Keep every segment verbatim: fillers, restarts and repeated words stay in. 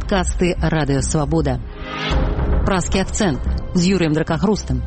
Падкасты Радыё Свабода. Праскі акцэнт з Юрыем Дракахрустам.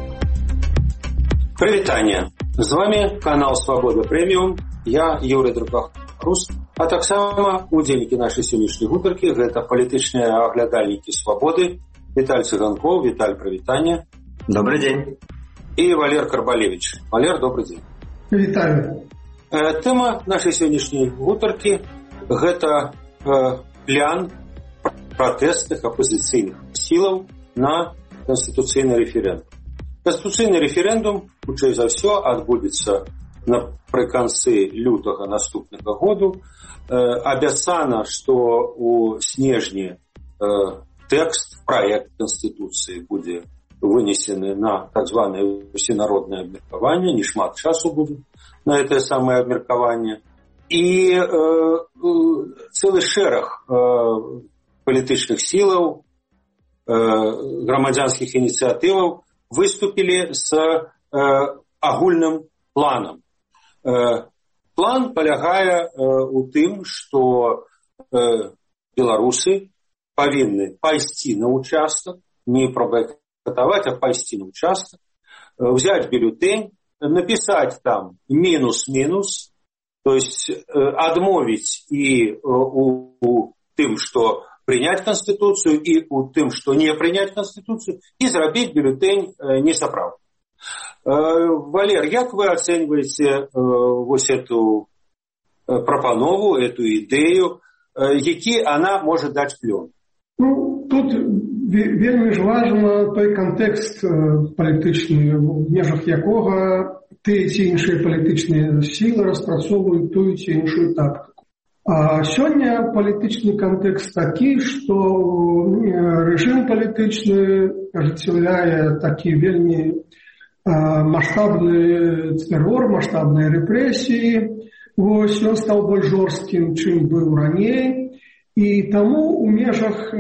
Прывітанне. З вами канал Свабода Прэміум. Я Юрый Дракахруст. А таксама удзельнікі нашай сённяшняй гутаркі гэта палітычныя аглядальнікі Свабоды. Віталь Цыганков. Віталь, прывітанне. Добрый день. И Валер Карбалевич. Валер, добрый день. Вітаю. Тэма нашай сённяшняй гутаркі гэта э, план пратэстных апозіцыйных сілаў на канстытуцыйны рэферэндум. Канстытуцыйны рэферэндум, хутчэй за ўсё, адбудзецца напрыканцы лютага наступнага году. Э, абяцана, што ў снежні э, тэкст, праект канстытуцыі будзе вынесены на так званае усенароднае абмеркаванне, не шмат часу будзе на это самое абмеркаванне. І э, цэлы шэраг э, палітычных сілаў, э, грамадзянскіх ініцыятываў выступілі з э, агульным планам. Э, план палягае э, у тым, што э, беларусы павінны пайсці на участак, не пробайкатаваць, а пайсці на участак, э, взять бюллетень, написать там минус-минус, то есть э, адмовить и э, у, у тым, что принять Конституцию, и у тым, что не принять Конституцию, и зрабіць бюллетень э, несапраўдным. Э, Валер, как вы оцениваете э, вот эту э, пропанову, эту идею, э, які она может дать плён? Ну, тут вельмі ж важна той кантэкст палітычны, в межах якога тыя ці іншыя палітычныя сілы распрацоўваюць тую ці іншую тактыку. А сёння палітычны кантэкст такі, што рэжым палітычны ажыццяўляе такі вельмі маштабны тэрор, маштабныя рэпрэсіі. Вось ён стаў больш жорсткім, чым быў раней. І таму ў межах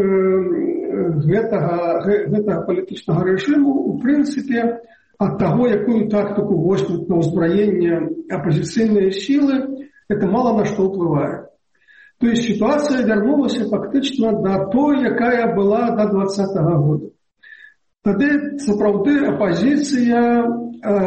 гэтага, гэтага палітычнага рэжыму, у прынцыпе, ад таго, якую тактыку возьмуць на ўзбраенне апазіцыйныя сілы, это мала на што ўплывае. То есть сітуацыя вярнулася фактычна да той, якая была да двадцатага года. Тады сапраўды апазіцыя э,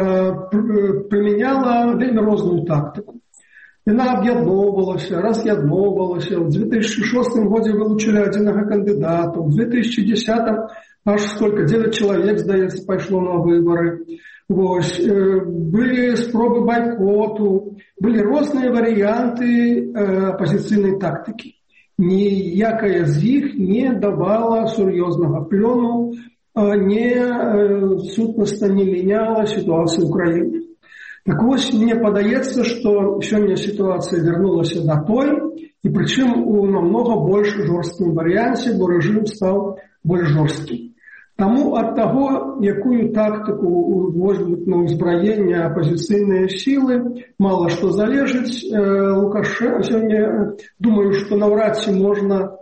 прымяняла вельмі розную тактыку. Яна аб'ядноўвалася, раз'ядноўвалася. У две тысячи шостым годзе вылучылі адзінага кандыдата. У две тысячи десятым аж сколько, девять человек, здаецца, пайшло на выборы. Вось. Былі спробы байкоту, былі розныя варыянты апазіцыйнай тактыкі. Ніякая з іх не давала сур'ёзнага плёну, не сутнасна не мяняла сітуацыю ў краіне. Так вось, мне падаецца, што сёння сітуацыя вярнулася да той, і прычым у намнога больш жорсткім варыянце, бо рэжым стаў больш жорсткі. Таму ад таго, якую тактыку возьмуць на ўзбраенне апазіцыйныя сілы, мала што залежыць. Лукашенко сёння, думаю, што наўрад ці можна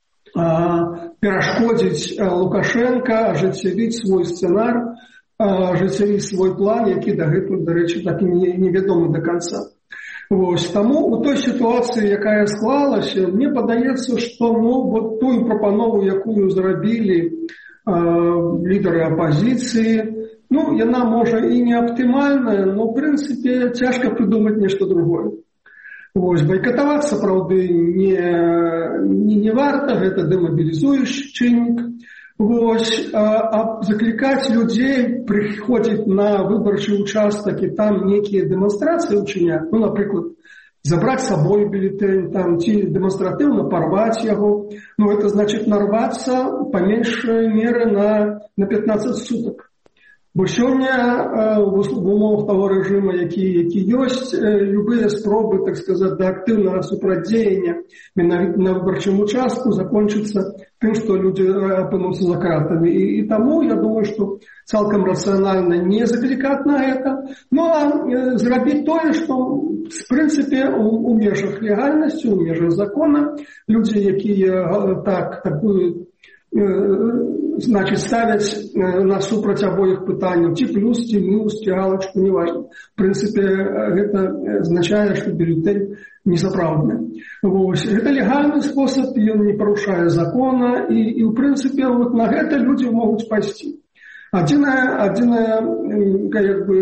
а, перашкодзіць Лукашенка ажыццявіць свой сцэнар, ажыццявіць свой план, які дагэтуль, дарэчы, так і невядомы да канца. Вось. Таму у той сітуацыі, якая склалася, мне падаецца, што ну, вот тую прапанову, якую зрабілі э, лідары апазіцыі, ну, яна можа і не аптымальная, но, в прынцыпе, цяжка прыдумаць нешта другое. Вось. Байкатаваць, сапраўды, не, не, не варта, гэта дэмабілізуючы чыннік. Вось, а, а заклікаць людзей прыходзіць на выбарчы участак і там нейкія дэманстрацыі ўчыняць, ну, напрыклад, забраць сабой бюллетень, там, ці дэманстратыўна парваць яго, ну, это значыць нарвацца па меншай меры на, на пятнадцать сутак. Бо сёння в умовах таго рэжыма, які, які ёсць, любыя спробы, так сказаць, да актыўнага супрацьдзеяння менавіта на выбарчым участку закончыцца тым, што людзі апынуцца за кратамі. І, і таму, я думаю, што цалкам рацыянальна не заклікаць на гэта, ну, а зрабіць тое, што, в прынцыпе, у, у межах легальнасці, у межах закона, людзі, якія так, такую значит, ставяць насупраць абоіх пытанняў, ці плюс, ці мінус, ці галочку, неважно. В прынцыпе, гэта азначае, што бюлетень несапраўдны. Вось. Гэта легальны спосаб, ён не парушае закона, і, і ў прынцыпе, вот на гэта людзі могуць пайсці. Адзінае, адзінае як бы,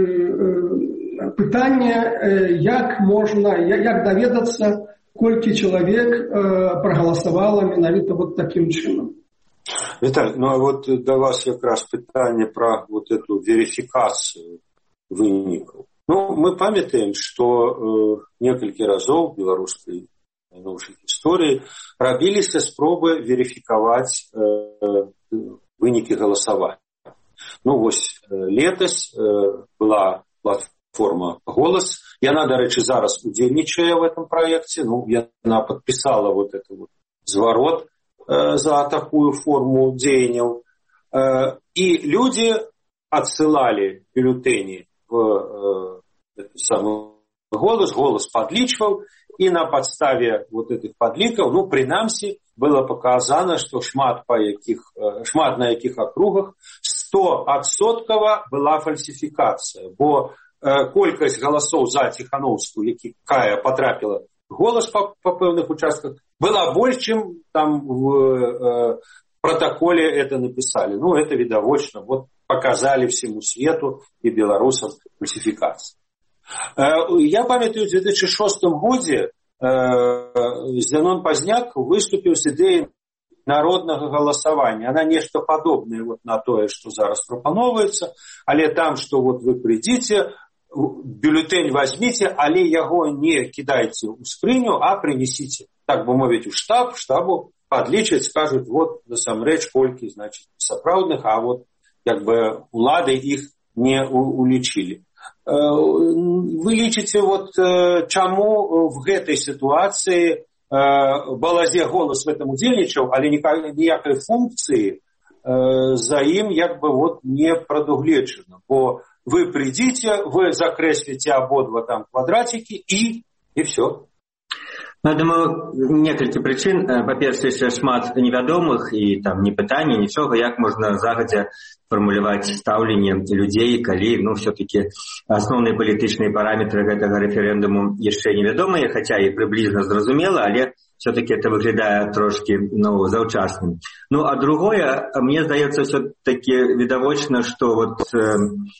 пытанне, як можна, як даведацца, колькі чалавек прагаласавала менавіта вот такім чынам. Виталий, ну а вот до вас как раз питание про вот эту верификацию выников. Ну, мы памятаем, что э, несколько разов в белорусской новой истории робились спробы верификовать э, выники голосования. Ну, вот э, летось э, была платформа «Голос». Яна, до речи, зараз удзельнічае в этом проекте. Ну, яна подписала вот это вот зворот за такую форму дзеянняў. И люди отсылали бюллетени в этот самый голос, голос подлічваў, и на подставе вот этих подлікаў, ну, принамсі, было показано, что шмат, по яких, шмат на яких округах стоадсоткава была фальсификация, бо колькасць голосов за Тихановскую, якая потрапила голос по, по пэўных участках, была больше, чем там в э, протоколе это написали. Ну, это видовочно. Вот показали всему свету и белорусам фальсификацию. Э, я памятаю, в две тысячи шестом году э, Зенон Пазняк выступил с идеей народного голосования. Она нечто подобное вот на то, что зараз пропановывается, але там, что вот вы придите, бюллетень возьмите, але яго не кидайте в скрыню, а принесите, так бы мовить, у штаб, штабу подлічаць, скажут, вот насамрэч колькі, значит, сапраўдных, а вот как бы улады их не улічили. Вы лічыце, вот чаму в гэтай ситуации Балазе голос в этом удзельнічаў, але ніякай функции за ім як бы вот не прадугледжана, бо вы придите, вы закреслите ободва там квадратики и, и все. Ну, я думаю, некалькі прычын. Па-першае, яшчэ шмат невядомых і там не пытання, нічога, як можна загадзя фармуляваць стаўленне людзей, калі, ну, все-таки асноўныя палітычныя параметры гэтага рэферэндуму яшчэ невядомыя, хаця і прыблізна зразумела, але все-таки это выглядае трошки, ну, заўчасным. Ну, а другое, мне здаецца, все-таки відавочна, што вот э,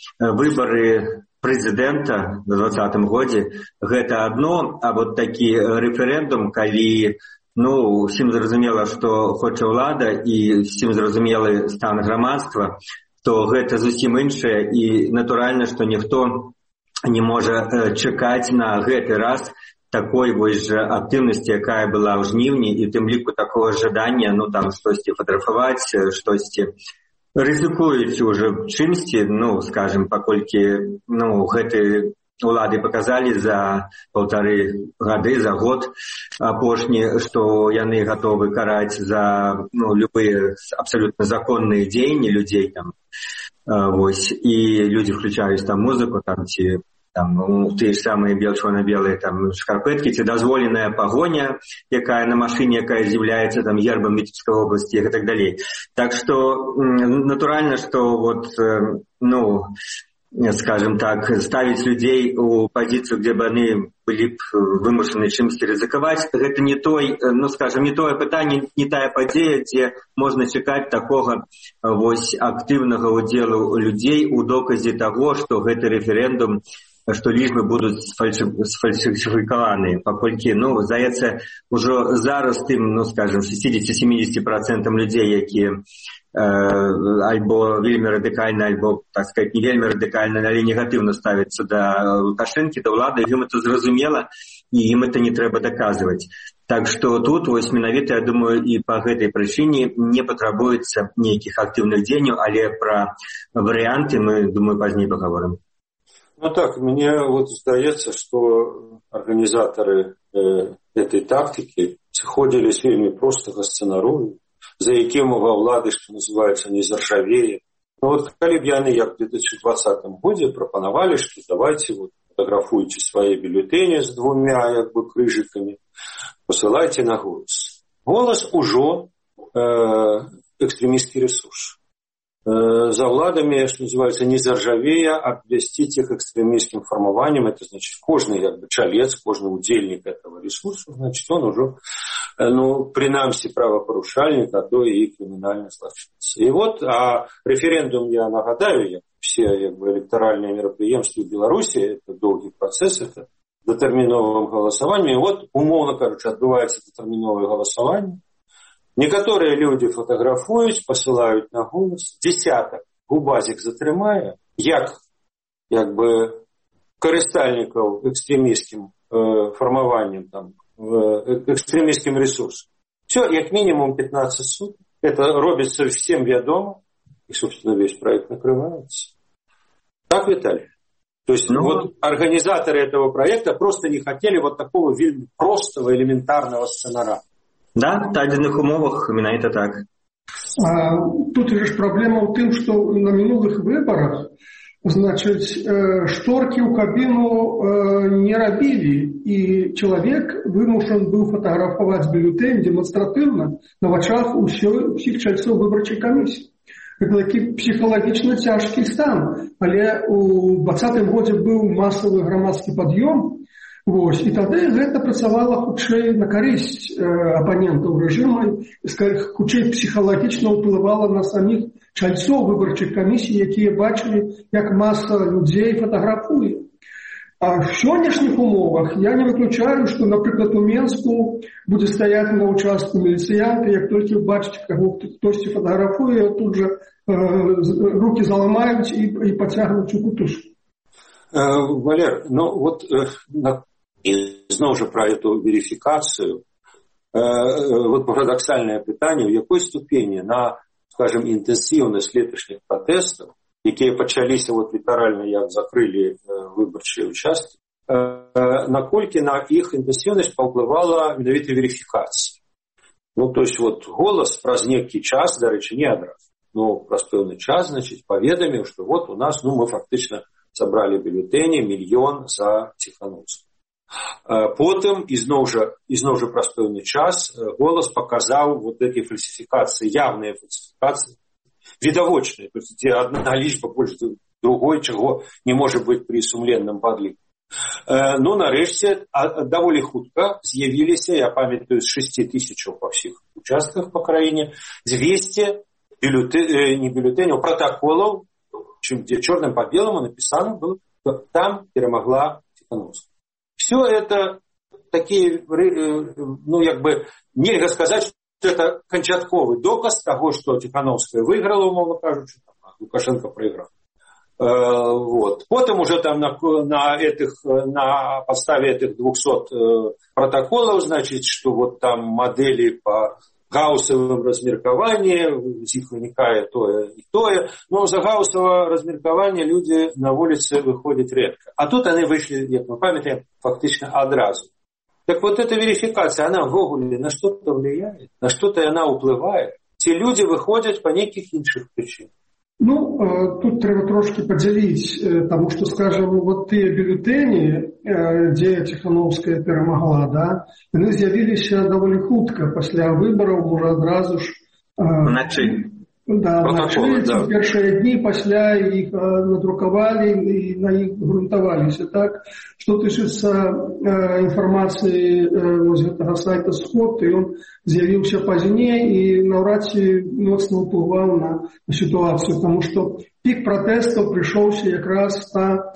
выборы прэзідэнта в двадцатым годзе гэта адно, а вот такі рэферэндум, калі, ну, усім зразумела, што хоча ўлада і усім зразумелы стан грамадства, то гэта зусім іншае, і натуральна, што ніхто не можа чакаць на гэты раз такой вось жа актыўнасці, якая была ў жніўні, і тым ліку такого жадання, ну, там, штосьці фатаграфаваць, штосьці рызыкуюць уже чымсьці, ну, скажем, паколькі, ну, гэты улады показалі за паўтары гады, за год апошні, што яны гатовы караць за, ну, любыя абсалютна законныя дзеянні людзей там, вось, і людзі включаюць там музыку, там, ці там, ну, тыя ж самыя белчорна-белыя там шкарпэткі, ці дазволеная пагоня, якая на машыне, якая з'яўляецца там гербам Віцебскай обласці і так далей. Так што натуральна, што вот, ну, скажем так, ставіць людзей у пазіцыю, где бы яны былі б вымушаны чымсьці рызыкаваць, гэта не той, ну, скажем, не тое пытанне, не тая падзея, дзе можна чакаць такога вось актыўнага ўдзелу людзей у доказе таго, што гэты рэферэндум, што лічбы будуць сфальсифікаваныя, паколькі, ну, здаецца, ужо зараз тым, ну, скажем, шестьдесят-семьдесят процентов людзей, якія э, альбо вельмі радыкальна, альбо, так сказать, не вельмі радыкальна, але негатыўна ставяцца да Лукашэнкі, да ўлады, ім это зразумела, і ім это не трэба даказваць. Так што тут, вось, менавіта, я думаю, і па гэтай прычыне не патрабуецца нейкіх актыўных дзеянняў, але пра варыянты мы, думаю, пазней паговорым. Ну так, мне вот здаецца, что организаторы э, этой тактики сходились вельмі простага сцэнарою, за якім ва ўлады, што называецца, не заржавее. Ну вот калі б яны, як в две тысячи двадцатом годзе прапанавалі, што давайте вот фотографуйте свои бюллетени с двумя як бы крыжиками, посылайте на голос. Голос ужо э, экстремистский ресурс. За ўладамі, што называецца, не заржавее абвясціць іх экстремістскім фармаваннем. Это значит, кожны як бы чалец, кожны удзельнік этого ресурсу, значит, он уже, ну, прынамсі правапарушальнік, а то і крымінальны злачынец. І вот, а референдум, я нагадаю, як все як бы электаральныя мерапрыемствы ў Беларусі, это доўгі працэс, это датэрміновым галасаваннем. І вот, умоўна кажучы, адбываецца датэрміновае галасаванне. Некоторые люди фотографуюць, посылают на голос, десяток губазик затрымае, як, як бы карыстальнікаў экстремистским э, формованием, там, э, экстремистским ресурсом. Все, як минимум пятнадцать суток. Это робится всем ведомо, и, собственно, весь проект накрывается. Так, Виталий? То есть ну, вот организаторы этого проекта просто не хотели вот такого простого, элементарного сценария. Да, в дадзеных умовах менавіта так. А, тут же проблема ў тым, што на мінулых выбарах, значыць, шторкі ў кабіну не рабілі, і чалавек вымушан быў фатаграфаваць бюлетэнь дэманстратыўна на вачах усіх чальцоў выбарчай камісіі. Гэта такі псіхалагічна цяжкі стан, але ў дваццатым годзе быў масавы грамадскі пад'ём. Вось, і тады гэта працавала хутчэй на карысць э, апанентаў рэжыма, хутчэй псіхалагічна ўплывала на саміх чальцоў выбарчых камісій, якія бачылі, як маса людзей фатаграфуе. А в сённяшніх умовах я не выключаю, што, напрыклад, у Менску будзе стаяць на ўчастку міліцыянты, як толькі бачыць, каго хтосьці фатаграфуе, тут жа э, рукі заламаюць і, і пацягнуць у кутушку. Валер, ну вот на и снова же про эту верификацию. Вот парадоксальное питание, в какой ступени на, скажем, интенсивность летошних протестов, которые почались вот литерально, як закрыли выборчие участки, накольки на их интенсивность повпливала менавіта верификация. Ну, то есть вот голос про некий час, до речи, не одразу, но про певный час, значит, поведомил, что вот у нас, ну, мы фактично собрали бюллетени миллион за Тихановского. Потым, ізноў жа, ізноў жа праз пэўны час, голас паказаў вот эти фальсификации, явные фальсификации, відавочныя, то есть где одна лічба больш другой, чаго не можа быць при сумленным падліку. Ну, нарэшце, даволі хутка з'явіліся, я памятаю, з шэсці тысячаў па ўсіх участках па краіне, двести бюллетэ... не бюллетэняў, протоколов, где черным по белому написано было, что там перемогла Тихановская. Все это такие, ну, как бы, нельзя сказать, что это кончатковый доказ того, что Тихановская выиграла, умовно кажучи, а Лукашенко проиграл. Вот. Потом уже там на, на, этих, на подставе этих двухсот протоколов, значит, что вот там модели по гауссовым размеркованием, з іх вынікае тое і тое, но за гауссовое размеркаванне люди на улице выходят редко. А тут они вышли, як мы памятаем, фактично одразу. Так вот эта верификация, она ввогуле на что-то влияет, на что-то она уплывает. Те люди выходят по неких іншых причинам. Ну, тут трэба трошки подзяліць, тому что, скажем, вот тыя бюллетэні, дзе Тихановская перамагла, да, яны з'явіліся даволі хутка пасля выбараў, можа адразу ж уначы. Да, уначы, да. Першыя дні пасля іх надрукавалі і на іх грунтаваліся, так. Што тычыцца інфармацыі вось гэтага сайта Сход, і ён з'явіўся пазней і наўрад ці моцна ўплываў на сітуацыю, таму што пік пратэстаў прыйшоўся якраз на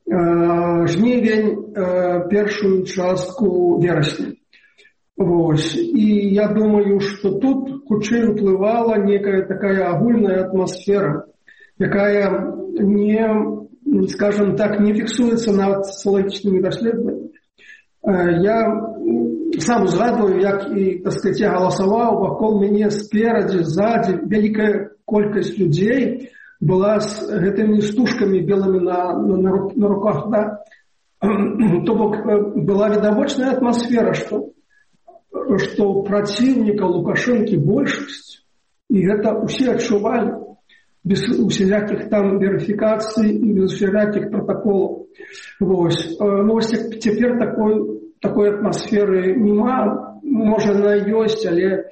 жнівень, першую частку верасня. Вось. І я думаю, што тут хутчэй уплывала некая такая агульная атмасфера, якая не, скажем так, не фіксуецца над соціалагічнымі даследаваннямі. Я сам згадваю, як і, так сказать, я галасаваў, вакол мяне сперадзе, ззадзе вялікая колькасць людзей была з гэтымі стужкамі белымі на, на, на руках, да? То бок была відавочная атмасфера, што что противника Лукашенко большасць, и это все адчувалі без усялякіх там верификаций и без усялякіх протоколов. Вось. Но теперь такой, такой атмосферы нема, может она ёсць, але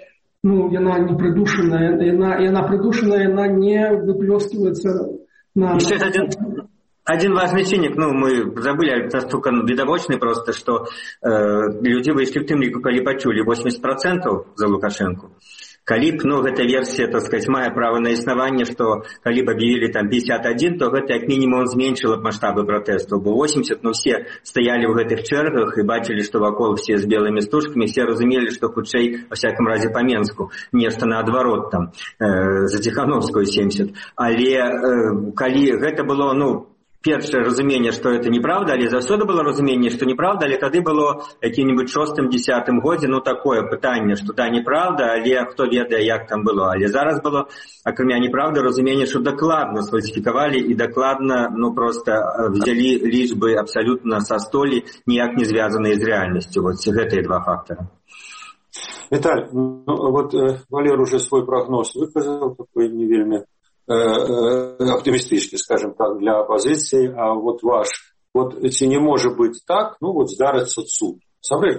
ну, яна не придушаная, яна, яна придушаная, яна не выплескивается на... Еще один, один важный чинник, ну, мы забыли, настолько видовочный просто, что э, люди вышли в тым ліку, калі пачулі восемьдесят процентов за Лукашенко. Калі б, ну, гэта версія, так сказать, мае права на існаванне, што калі б аб'явілі там пятьдесят один, то гэта як мінімум зменшыла б маштабы пратэсту, бо восемьдесят, ну, все стаялі ў гэтых чэргах і бачылі, што вакол все з белымі стужкамі, все разумелі, што хутчэй, во всяком разе па Менску, нешта наадварот там, э, за Ціхановскую семьдесят. Але э, калі гэта было, ну, першае разуменне, што гэта неправда, але заўсёды было разуменне, што неправда, але тады было якім-небудзь шостым-дзесятым годзе, ну, такое пытанне, што да, неправда, але хто ведае, як там было. Але зараз было, акрамя неправды, разуменне, што дакладна сфальсіфікавалі і дакладна, ну, проста взялі лічбы абсалютна са столі, ніяк не звязаныя з рэальнасцю. Вот гэтыя два фактара. Виталь, ну, вот э, Валер уже свой прогноз выказал, такой не вельми оптимистичный, скажем так, для оппозиции, а вот ваш, вот если не может быть так, ну вот здарится суд. Сабрек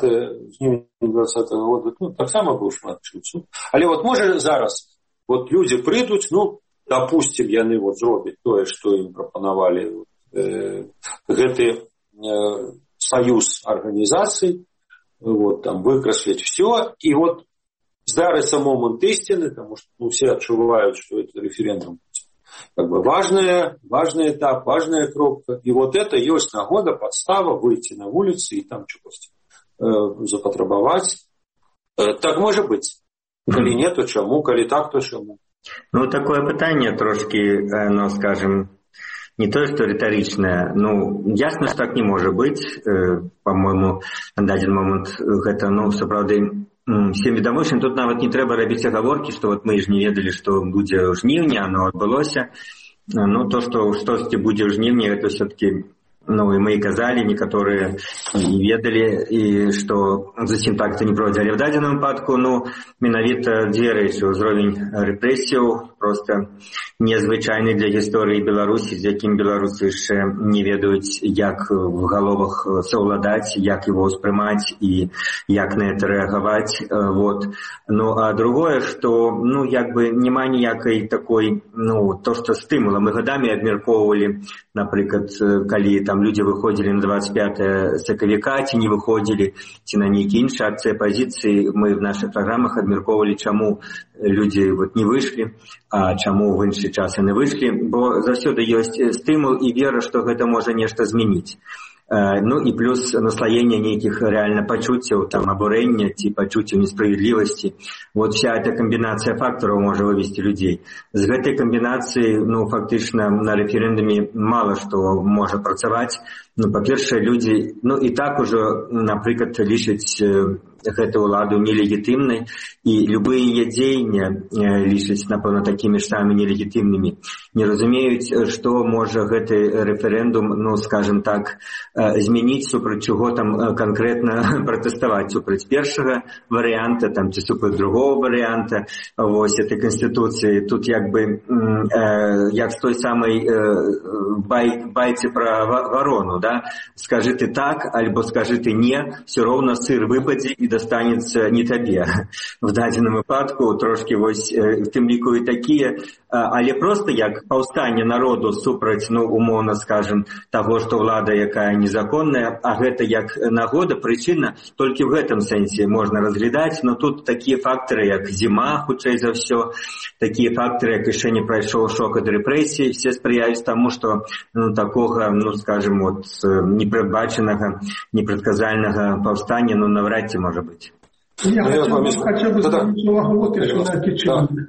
двадцатого года, ну так само был шматчий суд. Але вот может зараз, вот люди придут, ну, допустим, яны вот зробят то, что им пропоновали э, гэты э, союз организаций, вот там выкраслить все, и вот здарится момент истины, потому что ну, все отчувают, что это референдум как бы важная, важный этап, важная кропка. И вот это есть нагода, подстава выйти на улицу и там что-то э, запотребовать. Э, так может быть. Коли нет, то чему, коли так, то чему. Ну, такое пытание трошки, ну, скажем, не то, что риторичное. Ну, ясно, что так не может быть. Э, по-моему, на один момент это, ну, все правда, всем відавочна, тут нават не трэба рабіць агаворкі, што вот мы ж не ведалі, што будзе ў жніўні, оно адбылося. Ну, то, што штосьці будзе ў жніўні, гэта все-таки, ну, і мы і казалі, некаторыя не ведалі, і што зусім так это не пройдзе. Але ў дадзеным выпадку, ну, менавіта дзве рэчы. Узровень рэпрэсіяў просто незвычайны для гісторыі Беларусі, з якім беларусы яшчэ не ведаюць, як в галовах саўладаць, як его ўспрымаць і як на это рэагаваць. Вот. Ну, а другое, што, ну, як бы няма ніякай такой, ну, то, што стымула. Мы гадамі абмяркоўвалі, напрыклад, калі там людзі выходзілі на двадцать пятое сакавіка, ці не выходзілі, ці на нейкія іншыя акцыі апазіцыі, мы в наших программах абмяркоўвалі, чаму людзі вот не выйшлі, а чаму в іншы час яны выйшлі, бо заўсёды ёсць стымул і вера, што гэта можа нешта змяніць. Ну і плюс наслаение нейкіх реально пачуццяў, там, абурэння ці пачуццяў несправедливости. Вот вся эта комбинация факторов может вывести людей. З гэтай комбинацией, ну, фактично на референдуме мало что может працаваць. Ну, по-першае, люди, ну, и так уже, напрыклад, лічаць гэту ўладу нелегітымнай, і любые дзеянні лічаць, напэўна, такімі ж самымі нелегітымнымі. Не разумеюць, што можа гэты рэферэндум, ну, скажем так, змяніць, супраць чаго там канкрэтна пратэставаць, супраць першага варыянта, там, ці супраць другого варыянта, вось, этой канстытуцыі. Тут як бы, э, як з той самай э, бай, байцы пра варону, да? Скажы ты так, альбо скажы ты не, все роўна сыр выпадзе і достанется не табе. В дадзеным выпадку трошки вось в тым ліку і такія, але просто як паўстанне народу супраць, ну, умоўна скажем, таго, што ўлада якая незаконная, а гэта як нагода, прычына, толькі в гэтым сэнсе можна разглядаць, но тут такія фактары, як зіма, хутчэй за ўсё, такія фактары, як яшчэ не прайшоў шок ад рэпрэсій, все спрыяюць таму, што, ну, такога, ну, скажем, вот непрадбачанага, непрадказальнага паўстання, ну, навряд ці можа быть. Я хотел бы звернуць увагу вот яшчэ на кічынник.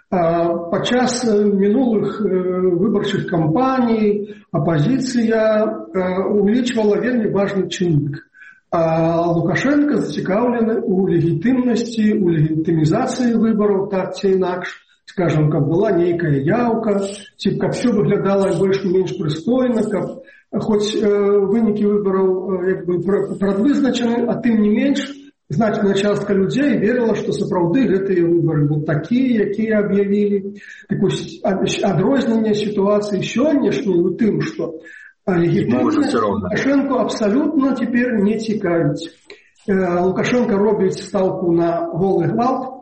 Падчас мінулых выбарчых кампаній апозіцыя увеличивала вельмі важны чыннік. Лукашенко зацікаўлены у легітымнасці, у легітымізацыі выбараў, так ці інакш. Скажем, каб была нейкая яўка, ці каб все выглядала больш-менш прыстойна, каб хоць вынікі выбараў як бы прадвызначаны, а тым не менш значная частка людзей верила, што сапраўды гэтыя выбары вот такія, якія аб'явілі. Так вось адрозненне сітуацыі сённяшняй у тым, што легітымнасць Лукашенко абсалютна цяпер не цікавіць. Лукашенко робіць стаўку на голы гвалт,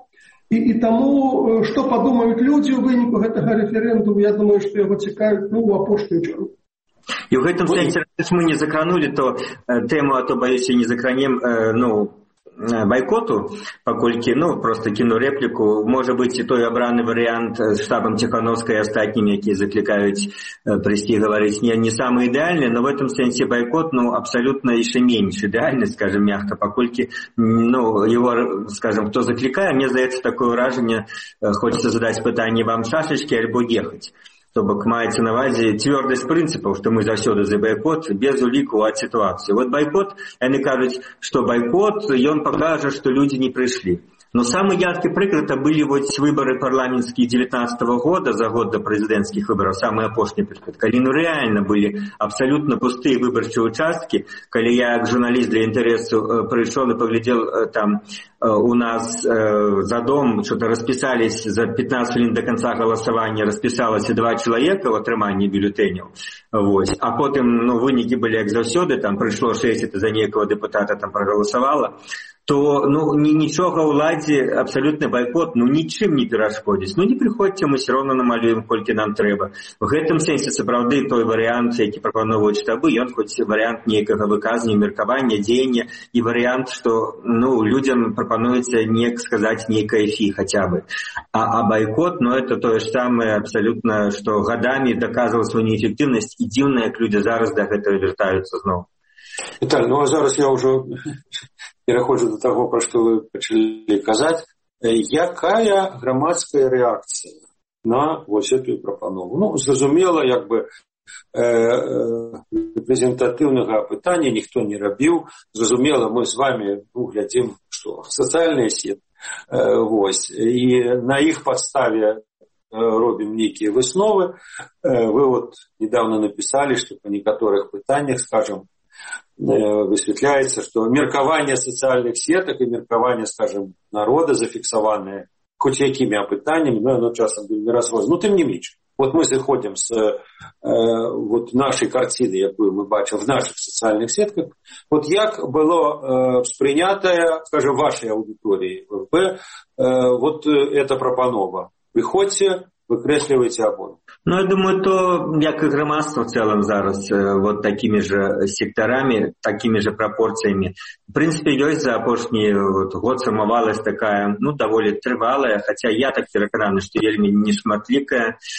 І, і таму, што падумаюць людзі ў выніку гэтага рэферэндуму, я думаю, што яго цікавіць, ну, у апошнюю чаргу. І ў гэтым сэнсе, раз мы не закранули, то тэму, а то, боюсь, не закранем, ну, бойкоту, паколькі, ну, просто кіну рэпліку, можа быць і той абраны варыянт з штабам Ціхановскай і астатнімі, якія заклікаюць прыйсці гаварыць, не, не самы ідэальны, но в этом сэнсе бойкот, ну, абсолютно яшчэ менш ідэальны, скажем, мягка, паколькі, ну, его, скажем, хто заклікае, мне здаецца, такое ўражанне, хочется задаць пытанне вам шашачкі альбо ехаць. То бок маецца на ўвазе цвёрдасць прынцыпаў, што мы заўсёды за байкот, без уліку ад сітуацыі. Вот байкот, яны кажуць, што байкот, ён пакажа, што людзі не прыйшлі. Но самы яркі прыклад былі вот выборы парламенцкія девятнадцатого года, за год до президентских выборов, самый апошні прыклад, калі ну реально были абсолютно пустые выборчыя участки, калі я как журналист для интересу пришел и поглядел там у нас за дом, что-то расписались за пятнадцать минут до конца голосования, расписалось два человека в атрыманні бюллетеней, вот. А потом, ну, вынікі были как заўсёды, там пришло шесть, это за некого депутата там проголосовало, то, ну, нічога ўладзе, абсалютны байкот, ну, нічым не перашкодзіць. Ну, не прыходзьце, мы все равно намалюем, колькі нам трэба. В гэтым сэнсе, сапраўды, той варыянт, які прапановваюць штабы, ён хоць варыянт нейкага выказання, меркавання, дзеяння, і варыянт, што, ну, людзям прапануецца неяк сказаць нейкае фі, хаця бы. А, а байкот, ну, это тое ж самае абсалютна, што гадамі даказвала сваю неэфектыўнасць, і дзіўна, як людзі зараз да гэтага вяртаюцца зноў. Віталь, ну, а зараз я ўжо пераходжу до таго, пра што вы пачалі казаць. Якая грамадская рэакцыя на вось эту прапанову? Ну, зразумела, як бы рэпрэзентатыўнага апытання ніхто не рабіў. Зразумела, мы з вами, ну, глядзім, што сацыяльныя сети, вось, і на іх падставе робім нейкія высновы. Вы вот недавно написали, што па некаторых пытаннях, скажем, высветляецца, што меркаванне сацыяльных сетак і меркаванне, скажем, народа зафіксаванае хоць якімі апытаннямі, но оно часам вельмі разрознае. Ну, тым не менш. Вот мы заходим с э, вот нашай карціны, якую мы бачым в наших сацыяльных сетках. Вот як было э, спрынятая, скажем, вашей аудитории э, вот эта прапанова. Выходзьце, выкрэслівайце абон. Ну, я думаю, то, як и громадство в целом зараз, вот такими же секторами, такими же пропорциями. В принципе, ёсць за апошні вот, год сформавалась такая, ну, даволі трывалая, хотя я так перакананы, што вельмі нешматлікая э,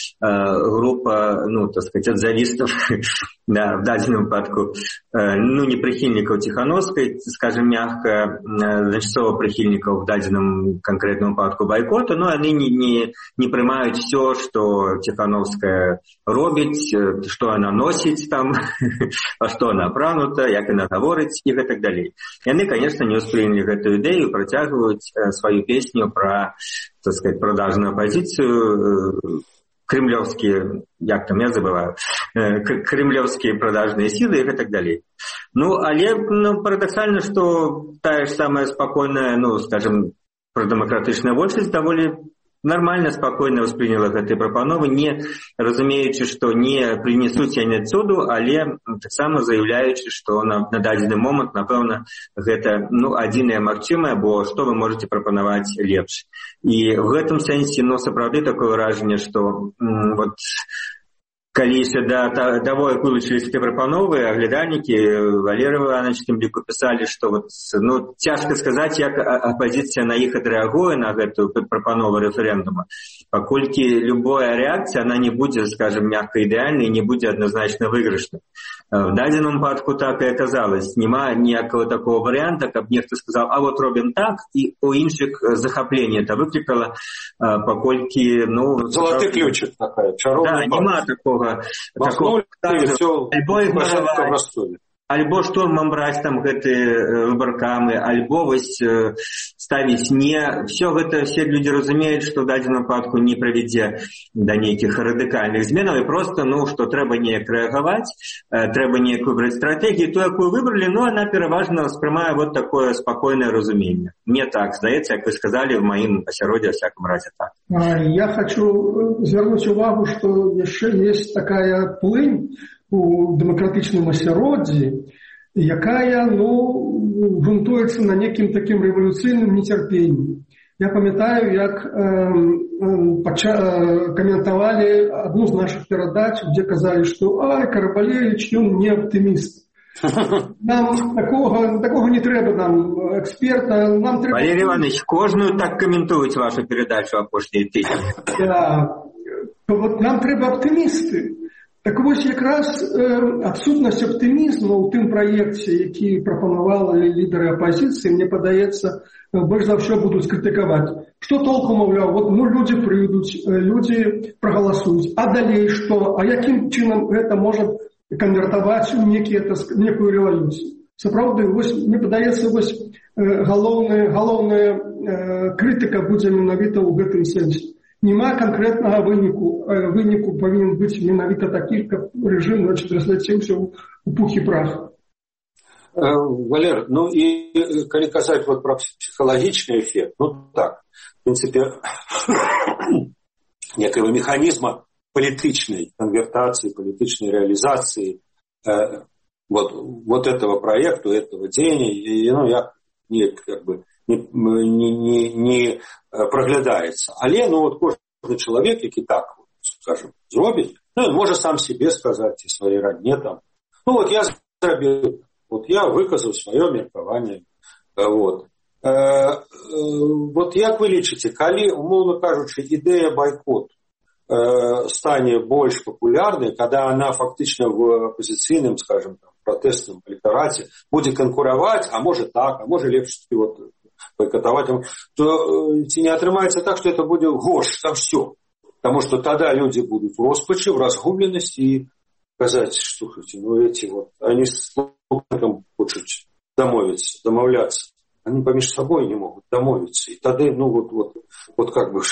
група, ну, так сказать, адзавістаў, да, в дадзеным выпадку, э, ну, не прыхільнікаў Ціхановскай, скажем мягка, э, значцова прыхільнікаў в дадзеным конкретным выпадку байкота, но они не, не, не прымаюць все, что Ціхановская робіць, што она носіць там, а што она апранута, як яна гаворыць і гэтак далей. Яны, конечно, не ўспрынялі гэтую ідэю, працягваюць сваю песню пра, так сказать, продажную оппозицию, кремлевские, як там, я забываю, кремлевские продажные силы и так далее. Ну, але, ну, парадоксальна, што тая ж самая спакойная, ну, скажем, продемократычная большасць даволі нормально, спокойно восприняла гэтай прапановы, не разумеючы, што не прынесуць яны цуду, але таксама заяўляючы, што на, на дадзены момант, напэўна, гэта, ну, адзінае магчымае, бо што вы можете прапанаваць лепш. І в гэтым сэнсе, ну, сапраўды такое ўражанне, што м, вот калі яшчэ да таго, як вылучыліся ты прапановы, аглядальнікі Валерий Иванович тым ліку пісалі, што вот, ну, цяжка сказаць, як апазіцыя на іх адрэагуе на гэтую прапанову рэферэндума, паколькі любая рэакцыя, она не будзе, скажем, мягка ідэальнай і не будзе адназначна выйгрышнай. В дадзеным выпадку так і аказалось. Нема ніякого такого варыянта, каб нехта сказаў, а вот робім так, і у іншых захапленне это выклікала, паколькі, ну... Золоты ключик такая, чаровная. Да, нема такого. Такого, альбо ігнараваць, альбо штурмам браць там гэтыя выбаркамы, альбо вось ставіць не. Все гэта, все люди разумеюць, што в дадзеным выпадку не правядзе да нейкіх радыкальных зменаў, і просто, ну, што трэба неяк рэагаваць, трэба неяк выбраць стратэгію, ту, якую выбралі, ну, она пераважна ўспрымае вот такое спакойнае разуменне. Мне так здаецца, як вы сказали, в маім асяроддзі, всяком разе так. Я хочу звярнуць увагу, што яшчэ есть такая плынь у дэмакратычным асяроддзі, якая, ну, грунтуецца на некім такім рэвалюцыйным нецярпенні. Я памятаю, як э, э, каментавалі одну з наших перадач, дзе казалі, што ай, Карабалевіч, ён не аптыміст. Нам такого, такого не трэба нам эксперта. Нам трэба... Валерий Иванович, кожную так комментует вашу передачу апошнія тыдні. Да. Вот нам трэба аптымісты. Так вось якраз э, адсутнасць аптымізму ў тым праекце, які прапанавалі лідары апазіцыі, мне падаецца, больш за ўсё будуць крытыкаваць. Што толку, маўляў, вот ну людзі прыйдуць, людзі прагаласуюць, а далей што? А якім чынам гэта можа канвертаваць у некую рэвалюцыю? Сапраўды, вось мне падаецца, вось галоўная галоўная крытыка будзе менавіта ў гэтым сэнсе. Нема канкрэтнага выніку. Выніку павінен быць менавіта такі, каб рэжым, значит, разляцеўся ў пух і прах. Валер, ну і калі казаць вот про псіхалагічны эфект, ну так, в принципе, некого механизма политичной конвертации, политичной реализации э, вот, вот этого проекта, этого деяния, и, ну, я не, как бы, не, не, не, не проглядаецца. Але, ну, вот кожны чалавек, які так, скажем, зробіць, ну, он может сам себе сказать, и своей родне там, ну, вот я зрабіў, вот я выказаў сваё меркаванне, вот. Э, э, вот як вы лічыце, калі, умоўно кажучы, ідэя байкоту стане больш папулярнай, когда она фактично в оппозиционном, скажем, там, протестном электорате будет конкурировать, а может так, а может лепш вот, бойкотовать, то не атрымаецца так, что это будет горш там все. Потому что тогда люди будут в роспачы, в разгубленности и сказать, что ну эти вот, они с луком хочут домовиться, домовляться. Они помеж собой не могут домовиться. И тогда, ну вот, вот, вот как бы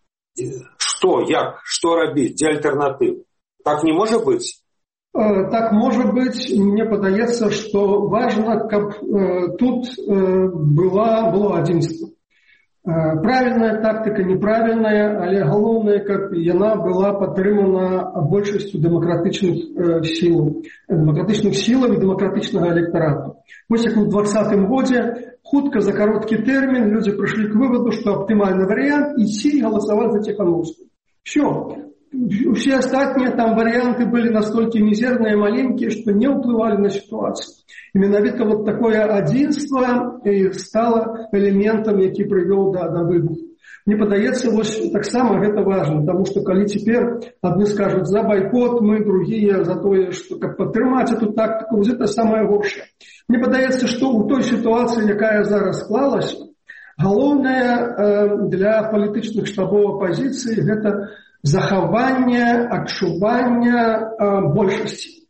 что, як, что рабіць, дзе альтэрнатывы? Так не можа быць? Так можа быць. Мне падаецца, што важна, каб тут была, было адзінства. Правільная тактыка, неправільная, але галоўнае, каб яна была падтрымана большасцю дэмакратычных сілаў, дэмакратычных сілаў і дэмакратычнага электарату. Вось як у двадцатым годзе хутка за кароткі тэрмін людзі прыйшлі к вываду, што аптымальны варыянт ісці галасаваць за Ціхановскую. Все. Все остальные там варианты были настолько мизерные, маленькие, что не уплывали на ситуацию. И менавіта вот такое адзінства стало элементом, які прывёў да, да выбуху. Мне падаецца, вось таксама гэта важно, потому что калі цяпер адны скажут за бойкот, мы другие за тое, что каб падтрымаць эту тактику, вот это самое горшае. Мне падаецца, что у той ситуации, якая зараз склалася, галоўнае для палітычных штабоў апозіцыі гэта захаванне адчування большасці,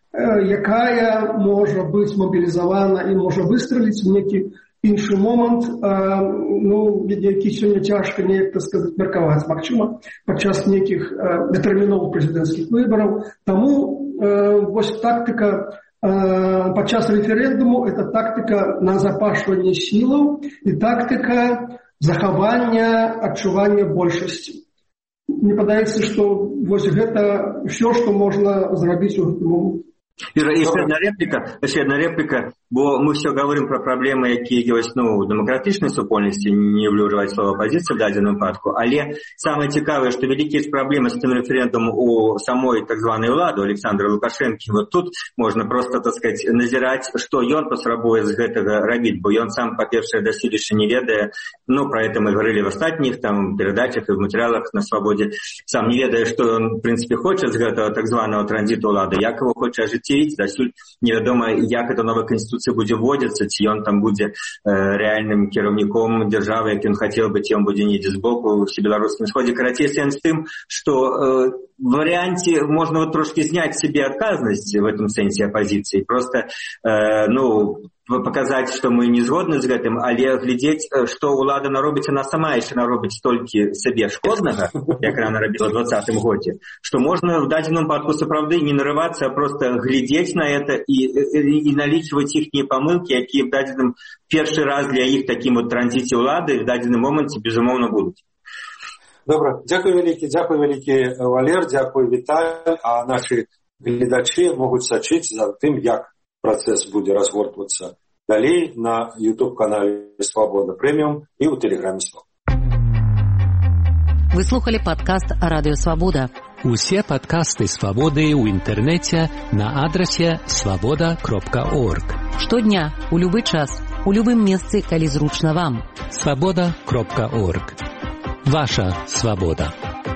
якая можа быць мабілізавана і можа выстреліць в некі іншы момант, ну, які сёння цяжка неяк, так сказаць, меркаваць, магчыма, падчас нейкіх дэтэрміновых прэзідэнцкіх выбараў. Таму вось тактыка падчас рэферэндуму — это тактыка назапашвання сілаў і тактыка захавання адчування большасці. Мне падаецца, што вось гэта ўсё, што можна зрабіць у гэтым момант. Ира, еще одна реплика, еще одна реплика, бо мы все говорим про проблемы, які ёсць, ну, демократичной супольности, не люблю уживать слово оппозиция в дадзеным выпадку, але самое цікавое, что великие проблемы с этим референдумом у самой так званой улады, Александра Лукашенко, вот тут можно просто, так сказать, назирать, что ён паспрабуе з гэтага рабіць, бо ён сам, па-першае, дасюль яшчэ не ведае, ну, про это мы говорили в астатніх там передачах и в материалах на Свободе, сам не ведае, что он, в принципе, хочет з гэтага так званого транзиту улады, як его хочет ажыццявіць, дасюль невядома, як эта новая конституция будзе вводзіцца, ці ён там будзе э, реальным кіраўніком дзяржавы, які ён хацеў бы, ці ён будзе недзе збоку ў беларускім сходзе. Карацей, сэнс тым, што э, в варианте можно вот трошки снять себе отказность в этом сенсе оппозиции, просто э, ну показать, что мы не згодны з гэтым, але глядзець, што ўлада наробіць, она сама яшчэ наробіць столькі сабе шкоднага, як она рабіла ў двадцатым годзе, што можна в дадзеным выпадку сапраўды не нарывацца, а просто глядзець на это і, і, і налічваць іхнія памылкі, якія в дадзеным першы раз для іх такім вот транзіце ўлады в дадзеным моменце безумоўна будуць. Добре, дякую великі, дякую великі, Валер, дякую, Віталь, а наші глядачі могуць сачыць за тым, як працэс будзе разгортвацца далей на YouTube-канале Свобода Премиум і ў Телеграме Свобода. Вы слухали падкаст Радыё Свабода. Усе падкасты Свабоды ў інтэрнэце на адрасе свабода кропка орг. Штодня, у любы час, у любым месцы, калі зручна вам. свабода кропка орг. Ваша свабода.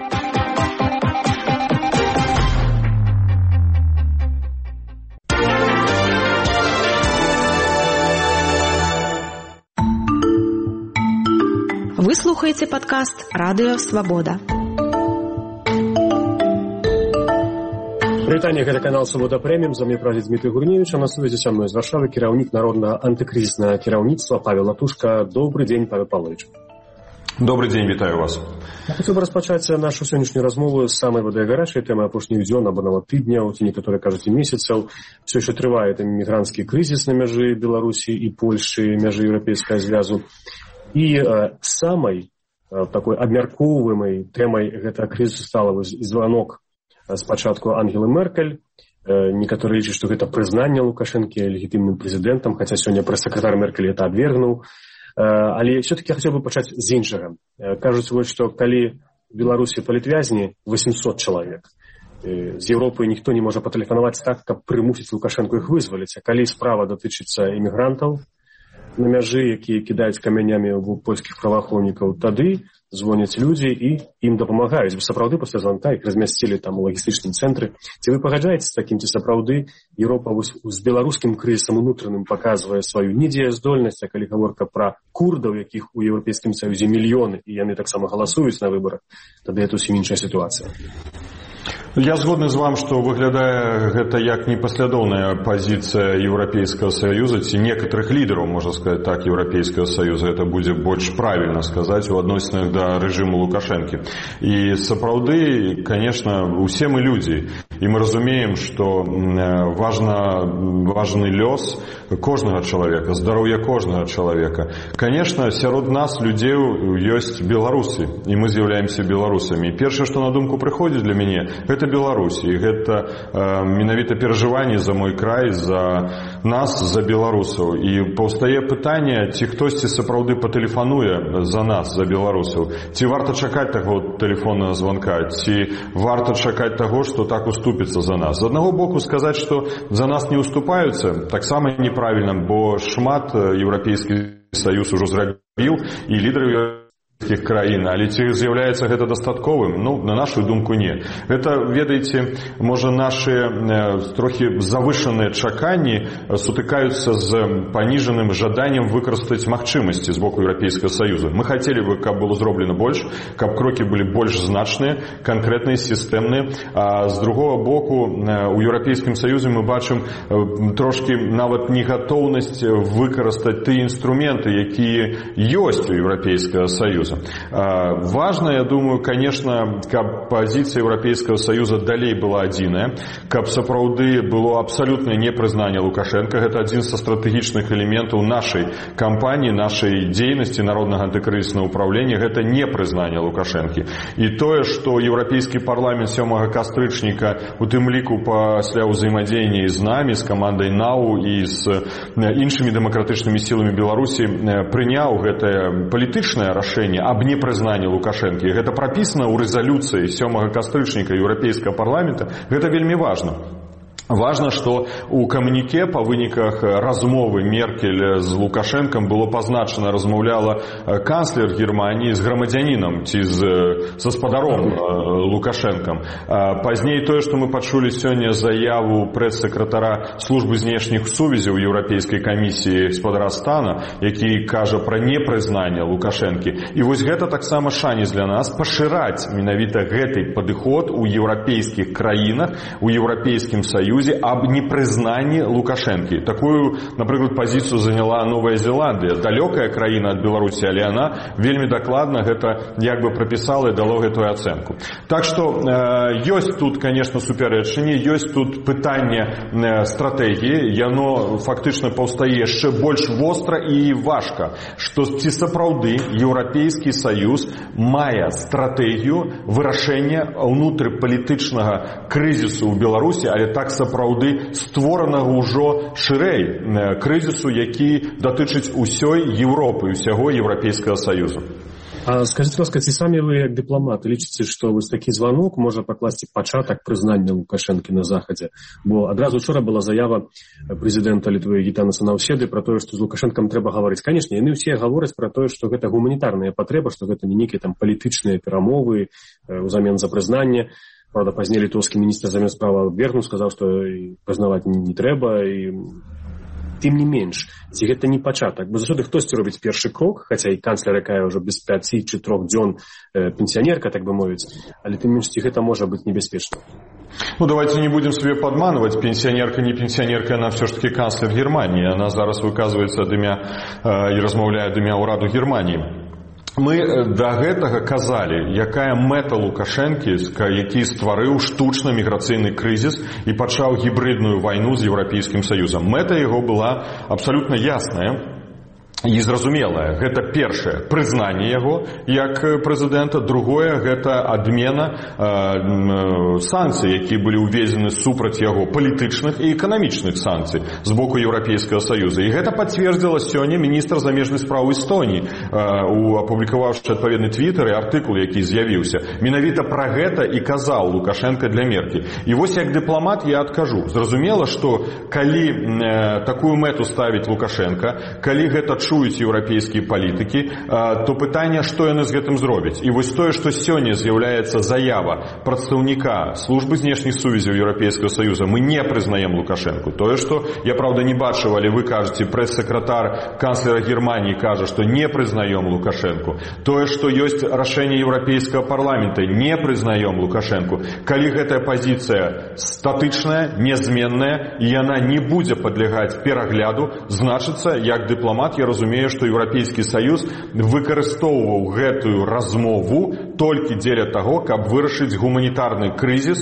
Вы слухаеце падкаст Радыё Свабода. Прывітанне, гэта канал Свабода Прэміум, за мной праводзіць Дмітрий Гурневич, а на сувязі са мной з Варшавы кіраўнік народнага антыкрызіснага кіраўніцтва Павел Латушка. Добрый дзень, Павел Павлович. Добрый дзень, вітаю вас. Я хацеў бы распачаць нашу сённяшнюю размову з самай вадай гарачай тэмы апошніх дзён або нават тыдняў, ці некаторыя кажуць і месяцаў. Все яшчэ трывае там мігранцкі крызіс на мяжы Беларусі і Польшы, мяжы Еўрапейскага звязу. І э, самай э, такой абмяркоўваемай тэмай гэтага крызісу стала званок э, спачатку Ангелы Меркель. Э, некаторыя лічаць, што гэта прызнанне Лукашэнкі легітымным прэзідэнтам, хаця сёння прэс-сакратар Меркель гэта абвергнуў. Э, але все-таки хацеў бы пачаць з іншага. Э, кажуць, вось, што калі в Беларусі палітвязні восемьсот чалавек, э, з Еўропы ніхто не можа патэлефанаваць так, каб прымусіць Лукашэнку іх вызваліць. А калі справа датычыцца імігрантаў на мяжы, якія кідаюць камянямі ў польскіх праваахоўнікаў, тады звоняць людзі і ім дапамагаюць. Вы сапраўды пасля званка іх размясцілі там у лагістычным цэнтры. Ці вы пагаджаеце з такім, ці сапраўды Еўропа з беларускім крызісам унутраным паказвае сваю недзеяздольнасць, а калі гаворка пра курдаў, якіх у Еўрапейскім Саюзе мільёны, і яны таксама галасуюць на выбарах, тады гэта зусім іншая сітуацыя. Я згодны з вам, што выглядае гэта як непаслядоўная пазіцыя Еўрапейскага Саюза, ці некаторых лідараў, можна сказаць так, Еўрапейскага Саюза. Гэта будзе больш правільна сказаць у адносінах да рэжыму Лукашэнкі. І сапраўды, конечно, усе мы людзі, і мы разумеем, што важна, важны лёс кожнага чалавека, здароўе кожнага чалавека. Конечно, сярод нас людзей ёсць беларусы, і мы з'яўляемся беларусамі. І першае, што на думку прыходзіць для мяне, гэта Беларусь, і гэта э, менавіта перажыванне за мой край, за нас, за беларусаў. І паўстае пытанне, ці хтосьці сапраўды патэлефануе за нас, за беларусаў. Ці варта чакаць таго тэлефоннага званка, ці варта чакаць таго, што так уступіцца за нас. З аднаго боку сказаць, што за нас не уступаюцца, таксама неправільна, бо шмат Еўрапейскі Саюз ужо зрабіў, і лідары краін, але ці з'яўляецца гэта дастатковым? Ну, на нашу думку, не. Гэта, ведаеце, можа, нашы э, трохі завышаныя чаканні сутыкаюцца з паніжаным жаданнем выкарыстаць магчымасці з боку Еўрапейскага Саюза. Мы хацелі бы, каб было зроблена больш, каб крокі былі больш значныя, канкрэтныя, сістэмныя. А з другого боку, э, у Еўрапейскім Саюзе мы бачым э, трошкі нават негатоўнасць выкарыстаць тыя інструменты, якія ёсць у Еўрапейскага Саюза. Важно, я думаю, конечно, каб пазіцыя Еўрапейскага Саюза далей была адзіная, каб сапраўды было абсалютнае непрызнанне Лукашэнка. Гэта адзін са стратэгічных элементаў нашай кампаніі, нашай дзейнасці народнага антыкрызіснага ўпраўлення, гэта непрызнанне Лукашэнкі. І тое, што Еўрапейскі парламент сёмага кастрычніка, у тым ліку пасля ўзаемадзеяння з намі, з камандай НАУ і з іншымі дэмакратычнымі сіламі Беларусі, прыняў гэтае палітычнае рашэнне аб непрызнанні Лукашэнкі. Гэта прапісана ў рэзалюцыі сёмага кастрычніка Еўрапейскага парламента. Гэта вельмі важна. Важна, што у камуніке па выніках размовы Меркель з Лукашэнкам было пазначана, размаўляла канцлер Германії з грамадзянінам ці з, са спадаром Лукашэнкам. Пазней тое, што мы пачулі сёння заяву прэс-сакратара службы знешніх сувязяў Еўрапейскай камісіі спадара стана, які кажа пра непрызнанне Лукашэнкі. І вось гэта таксама шанец для нас пашыраць менавіта гэты падыход у еўрапейскіх краінах, у Еўрапейскім Саюзе об непрызнанні Лукашэнкі. Такую, напрыклад, пазіцыю заняла Новая Зеландыя, далёкая краіна ад Беларусі, але яна вельмі дакладна гэта як бы прапісала і дало гэтую ацэнку. Так што э, ёсць тут, конечно, супярэчанне, ёсць тут пытанне э, стратэгіі, яно фактычна паўстае яшчэ больш востра і важка, што ці сапраўды Еўрапейскі Саюз мае стратэгію вырашэння ўнутрыпалітычнага крызісу ў Беларусі, але так сапраўды сапраўды створанага ўжо шырэй крызісу, які датычыць усёй Еўропы, усяго Еўрапейскага Саюзу. А скажите, ласка, ці самі вы як дыпламаты лічыце, што вось такі званок можа пакласці пачатак прызнання Лукашэнкі на захадзе? Бо адразу учора была заява прэзідэнта Літвы Гітанаса Наўседы пра тое, што з Лукашэнкам трэба гаварыць. Канешне, яны ўсе гавораць пра тое, што гэта гуманітарная патрэба, што гэта не нейкія там палітычныя перамовы ўзамен за прызнанне. Правда, пазней літоўскі міністр замест справа абвергнуў, сказаў, што прызнаваць не, не трэба, і тым не менш, ці гэта не пачатак, бо заўсёды хтосьці робіць першы крок, хаця і канцлер, якая ўжо без пяці ці трох дзён э, пенсіянерка, так бы мовіць, але тым менш, ці гэта можа быць небяспечна. Ну, давайте не будем себе подманывать. Пенсионерка, не пенсионерка, она все-таки канцлер Германии. Она зараз выказывается ад імя э, и размаўляе ад імя ўраду Германии. Мы да гэтага казалі, якая мэта Лукашэнкі, які стварыў штучны міграцыйны крызіс і пачаў гібридную вайну з Еўрапейскім Саюзам. Мэта яго была абсалютна ясная і зразумелая. Гэта першае, прызнанне яго як прэзідэнта, другое, гэта адмена э, санкцый, якія былі ўведзены супраць яго, палітычных і эканамічных санкцый з боку Еўрапейскага Саюза. І гэта пацвердзіла сёння міністр замежных спраў Эстоніі, э, апублікаваўшы адпаведны твітер і артыкул, які з'явіўся. Менавіта пра гэта і казаў Лукашенко для Меркель. І вось як дыпламат я адкажу. Зразумела, што калі э, такую мэту ставіць Лукашенко, калі гэта чуюць еўрапейскія палітыкі, то пытанне, што яны з гэтым зробяць. І вось тое, што сёння з'яўляецца заява прадстаўніка службы знешніх сувязяў Еўрапейскага Саюза, мы не прызнаем Лукашэнку. Тое, што я, правда, не бачыў, але вы кажаце, прэс-сакратар канцлера Германії кажа, што не прызнаем Лукашэнку. Тое, што ёсць рашэнне Еўрапейскага парламента, не прызнаем Лукашэнку. Калі гэтая пазіцыя статычная, нязменная, і яна не будзе падлягаць перагляду, значыцца, як дыпламат, я разумею, што Еўрапейскі Саюз выкарыстоўваў гэтую размову толькі дзеля таго, каб вырашыць гуманітарны крызіс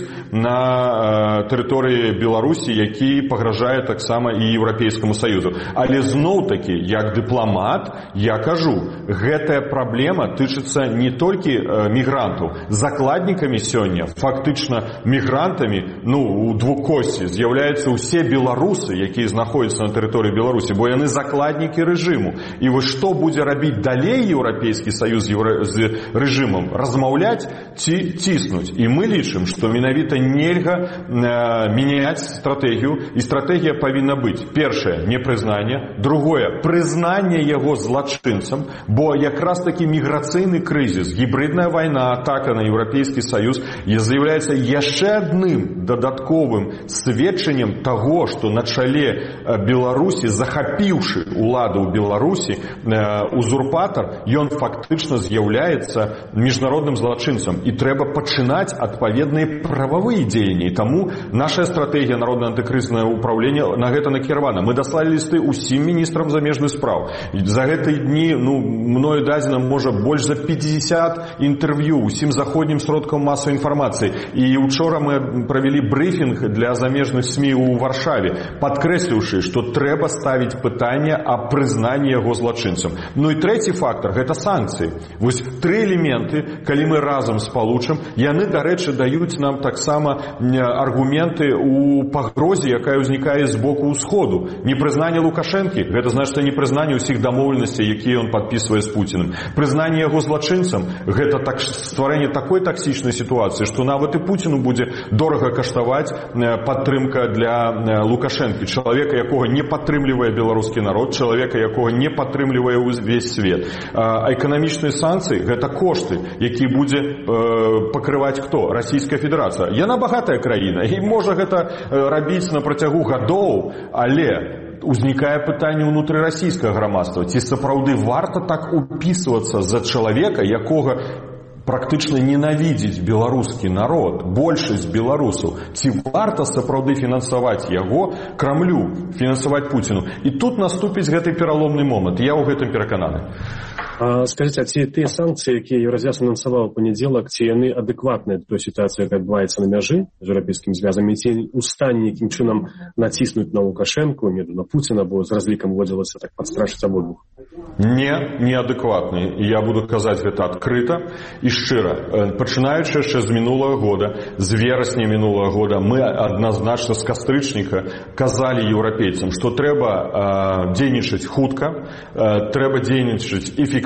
на э, тэрыторыі Беларусі, які пагражае таксама і Еўрапейскаму Саюзу. Але зноў-такі, як дыпламат, я кажу, гэтая праблема тычыцца не толькі э, мігрантаў. Закладнікамі сёння, фактычна мігрантамі, ну, у двукосці з'яўляюцца ўсе беларусы, якія знаходзяцца на тэрыторыі Беларусі, бо яны закладнікі рэжыму. І вось што будзе рабіць далей Еўрапейскі Саюз з рэжымам? Размаўляць ці ціснуць? І мы лічым, што менавіта нельга э, мяняць стратэгію, і стратэгія павінна быць. Першае, непрызнанне. Другое, прызнанне яго злачынцам, бо якраз такі міграцыйны крызіс, гібридная вайна, атака на Еўрапейскі Саюз з'яўляецца яшчэ адным дадатковым сведчаннем таго, што на чале Беларусі, захапіўшы уладу ў Беларусі, узурпатар, ён фактычна з'яўляецца міжнародным злачынцам. І трэба пачынаць адпаведныя прававыя дзеянні. Таму наша стратэгія народнае антыкрызіснае ўпраўлення на гэта накіравана. Мы даслалі лісты ўсім міністрам замежных спраў. За гэтыя дні, ну, мною дадзена, можа, больш за пятьдесят інтэрв'ю усім заходнім сродкам масавай інфармацыі. І учора мы правялі брыфінг для замежных СМІ ў Варшаве, падкрэсліўшы, што трэба ставіць пытанне аб прызнанні яго злачынцам. Ну і трэці фактор – гэта санкцыі. Вось тры элементы, калі мы разам спалучым, яны, дарэчы, даюць нам таксама аргументы ў пагрозе, якая ўзнікае з боку ўсходу. Непрызнанне Лукашэнкі – гэта значыць непрызнанне ўсіх дамоўленасцей, якія ён падпісвае з Пуціным. Прызнанне яго злачынцам – гэта так, стварэнне такой таксічнай сітуацыі, што нават і Пуціну будзе дорага каштаваць падтрымка для Лукашэнкі, чалавека, якога не падтрымлівае беларускі народ, чалавека, якога не падтрымлівае ўвесь свет. А эканамічныя санкцыі – гэта кошты, які будзе э, пакрываць хто? Расійская Федэрацыя. Яна багатая краіна, і можа гэта рабіць на працягу гадоў, але узнікае пытанне ўнутры расійскага грамадства. Ці сапраўды варта так упісвацца за чалавека, якога практычна ненавідзіць беларускі народ, большасць беларусаў? Ці варта сапраўды фінансаваць яго, Крамлю, фінансаваць Пуціну? І тут наступіць гэты пераломны момант. Я ў гэтым перакананы. А скажите, а ці тыя санкцыі, якія Еўразіяс анансаваў у панядзелак, ці яны адэкватныя да той сітуацыі, яка адбываецца на мяжы з еўрапейскімі звязамі, ці ў стане якім чынам націснуць на Лукашэнку, меду на Пуціна, бо з разлікам водзілася так падстрашыць абодвух? Не, неадэкватныя. І я буду казаць гэта адкрыта і шчыра. Пачынаючы яшчэ з мінулага года, з верасня мінулага года, мы адназначна з кастрычніка казалі еўрапейцам, што трэба э, дзейнічаць хутка, э, трэба дзейнічаць эфектыўна,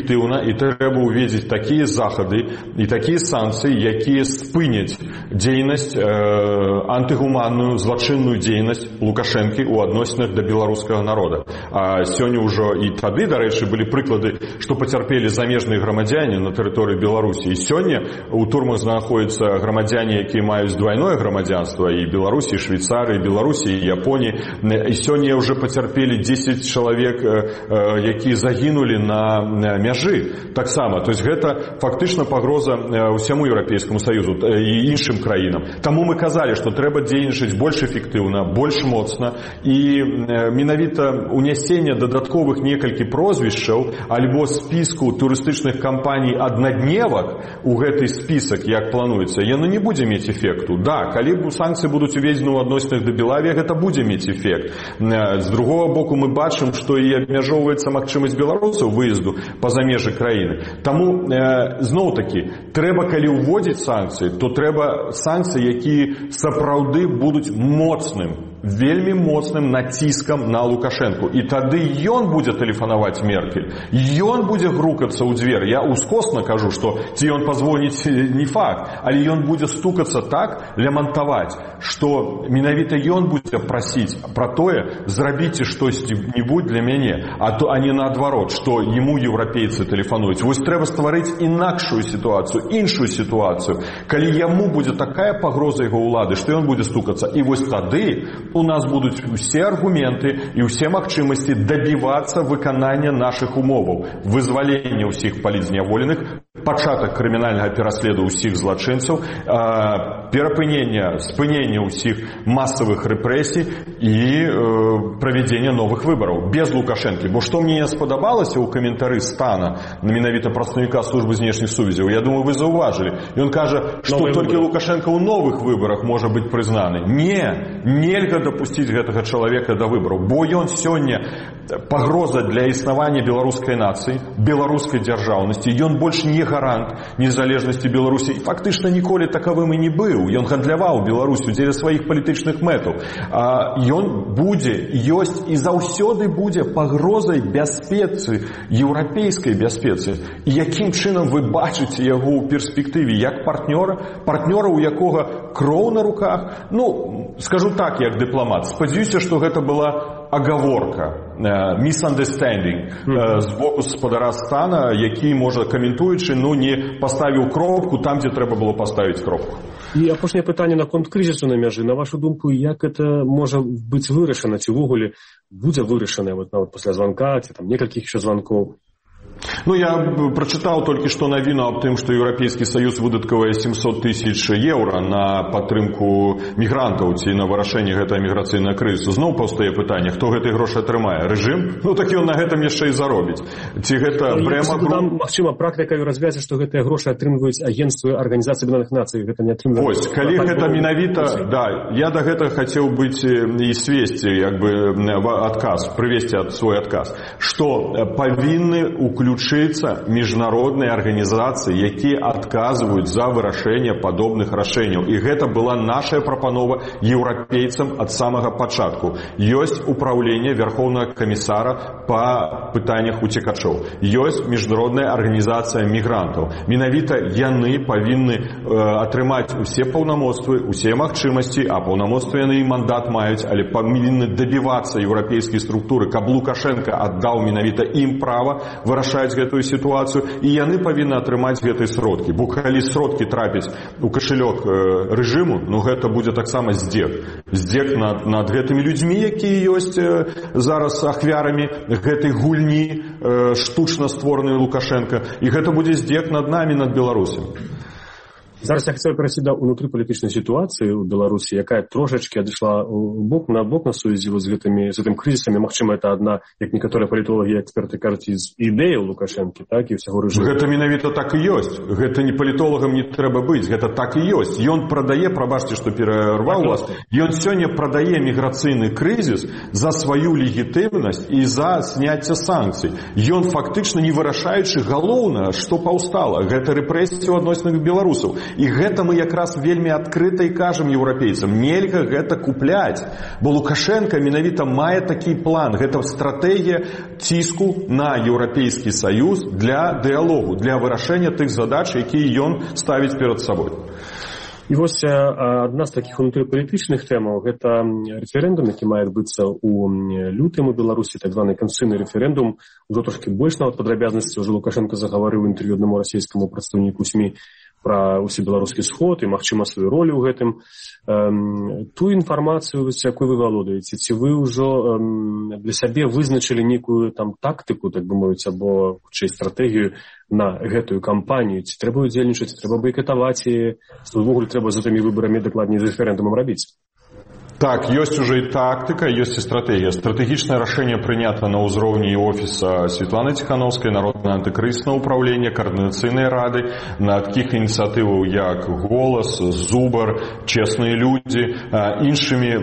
эфектыўна і трэба ўвесці такія захады і такія санкцыі, якія спыняць дзейнасць, э, антыгуманную, злачынную дзейнасць Лукашэнкі ў адносінах да беларускага народа. А сёння ўжо і тады, дарэчы, былі прыклады, што пацярпелі замежныя грамадзяне на тэрыторыі Беларусі. І сёння у турмах знаходзяцца грамадзяне, якія маюць двайное грамадзянства, і Беларусі, і Швейцарыі, і Беларусі, і Японіі. І сёння ўжо пацярпелі дзесяць чалавек, якія загінулі на мяжы. Таксама, то есть гэта фактычна пагроза ўсяму Еўрапейскаму Саюзу і іншым краінам. Таму мы казалі, што трэба дзейнічаць больш эфектыўна, больш моцна, і менавіта унясенне дадатковых некалькі прозвішчаў альбо спіску турыстычных кампаній аднадневак у гэты спісак, як плануецца, яно не будзе мець эфекту. Да, калі санкцыі будуць уведзены ў адносінах да Белавіі, гэта будзе мець эфект. З другого боку, мы бачым, што і абмяжоўваецца магчымасць беларусаў выезду па-за межы краіны. Таму, э, зноў-такі, трэба, калі ўводзіць санкцыі, то трэба санкцыі, якія сапраўды будуць моцным, вельмі моцным націскам на Лукашэнку. І тады ён будзе тэлефанаваць Меркель. Ён будзе грукацца ў дзвер. Я ускосна кажу, што ці ён пазвоніць не факт, але ён будзе стукацца так, лямантаваць, што менавіта ён будзе прасіць пра тое, зрабіце штосьці-небудзь для мяне, а то а не наадварот, што яму еўрапейцы тэлефануюць. Вось трэба стварыць інакшую сітуацыю, іншую сітуацыю, калі яму будзе такая пагроза яго ўлады, што ён будзе стукацца. І вось тады у нас будуць усе аргументы і ўсе магчымасці дабівацца выканання нашых умоваў, вызвалення ўсіх палітзняволеных, пачатак крымінальнага пераследу ўсіх злачынцаў, перапынення, спынення ўсіх масавых рэпрэсій і э, правядзення новых выбараў без Лукашэнкі. Бо што мне не спадабалася ў каментары Стана, менавіта прадстаўніка службы знешніх сувязяў, я думаю, вы заўважылі. Ён кажа, што толькі Лукашэнка ў новых выбарах можа быць прызнаны. Не, нельга дапусціць гэтага чалавека да выбараў, бо ён сёння пагроза для існавання беларускай нацыі, беларускай дзяржаўнасці. Ён больш не гарант незалежнасці Беларусі. Фактычна ніколі такавым і не быў. Ён гандляваў Беларусю дзеля сваіх палітычных мэтаў. А ён будзе, ёсць і заўсёды будзе пагрозай бяспецы, еўрапейскай бяспецы. І якім чынам вы бачыце яго ў перспектыве як партнёра, партнёра, у якога кроў на руках? Ну, скажу так, як дыпламат. Спадзяюся, што гэта была агаворка, misunderstanding з боку спадара Стана, які, можа, каментуючы, ну, не паставіў кропку там, дзе трэба было паставіць кропку. І апошняе пытанне наконт крызісу на мяжы. На вашу думку, як это можа быць вырашана, ці ўвогуле будзе вырашана вот, нават пасля званка, ці там некалькіх яшчэ званкоў? Ну, я прочитал только что навіну об тым, што Еўрапейскі Саюз выдаткавае семьсот тысяч еўра на падтрымку мігрантаў ці на вырашэнне гэтага міграцыйнага крызісу. Зноў паўстае пытанне, хто гэтыя грошы атрымае? Рэжым? Ну, так ён на гэтым яшчэ і заробіць. Ці гэта пряма... Там, магчыма, практыка развязе, што гэтыя грошы атрымліваюць агенцтвы Арганізацыі Аб'яднаных Нацый. Гэта не атрымліваюць. Вось, калі так, гэта менавіта... Да, я да гэтага хацеў быць і свесці, як бы, адказ, прывесці свой адказ, што павінны уключаць міжнародныя арганізацыі, якія адказваюць за вырашэнне падобных рашэнняў. І гэта была наша прапанова еўрапейцам ад самага пачатку. Ёсць упраўленне Верхоўнага камісара па пытаннях уцекачоў. Ёсць міжнародная арганізацыя мігрантаў. Менавіта яны павінны э, атрымаць усе паўнамоцтвы, усе магчымасці, а паўнамоцтвы яны і мандат маюць, але павінны дабівацца еўрапейскія структуры, каб Лукашенко аддаў менавіта ім права вырашаць гэтую сітуацыю, і яны павінны атрымаць гэтыя сродкі. Бо калі сродкі трапяць у кашалёк э, рэжыму, ну гэта будзе таксама здзек. Здзек над, над гэтымі людзьмі, якія ёсць э, зараз ахвярамі гэтай гульні э, штучна створанай Лукашенко, і гэта будзе здзек над намі, над беларусамі. Зараз я хацеў перайсці да ўнутрыпалітычнай сітуацыі ў Беларусі, якая трошачкі адышла бок на бок на сувязі з гэтымі з гэтым крызісамі. Магчыма, это адна, як некаторыя палітолагі і эксперты кажуць, з ідэяў Лукашэнкі, так, і ўсяго рэжыму. Гэта менавіта так і ёсць. Гэта не палітолагам не трэба быць. Гэта так і ёсць. Ён прадае, прабачце, што перарваў вас, ён сёння прадае міграцыйны крызіс за сваю легітымнасць і за сняцце санкцый. Ён фактычна не вырашаючы галоўнае, што паўстала. Гэта рэпрэсіі ў адносінах беларусаў. І гэта мы якраз вельмі адкрыта і кажам еўрапейцам, нельга гэта купляць, бо Лукашенко менавіта мае такі план, гэта стратэгія ціску на Еўрапейскі Саюз для дыялогу, для вырашэння тых задач, якія ён ставіць перад сабой. І вось адна з такіх унутрыпалітычных тэмаў, гэта рэферэндум, які мае адбыцца ў лютым у Беларусі, так званы канстытуцыйны рэферэндум. Ужо трошкі больш нават падрабязнасці ўжо Лукашенко загаварыў ў інтэрв'ю аднаму расійскаму прадстаўніку СМІ пра усебеларускі сход і, магчыма, сваю ролю ў гэтым. Ту інфармацыю, якой вы валодаеце, ці вы ўжо для сябе вызначылі нейкую там тактыку, так бы мовіць, або хутчэй стратэгію на гэтую кампанію? Ці трэба удзельнічаць, трэба байкатаваць, і што ўвогуле трэба за тымі выбарамі, дакладней, з рэферэндумам рабіць? Так, ёсць уже и тактика, есть и стратегия. Стратегичное решение принято на уровне офиса Светланы Тихановской, Народное антикризисное управление, Координационной рады, на таких инициативах, як «Голос», «Зубар», «Честные люди», іншими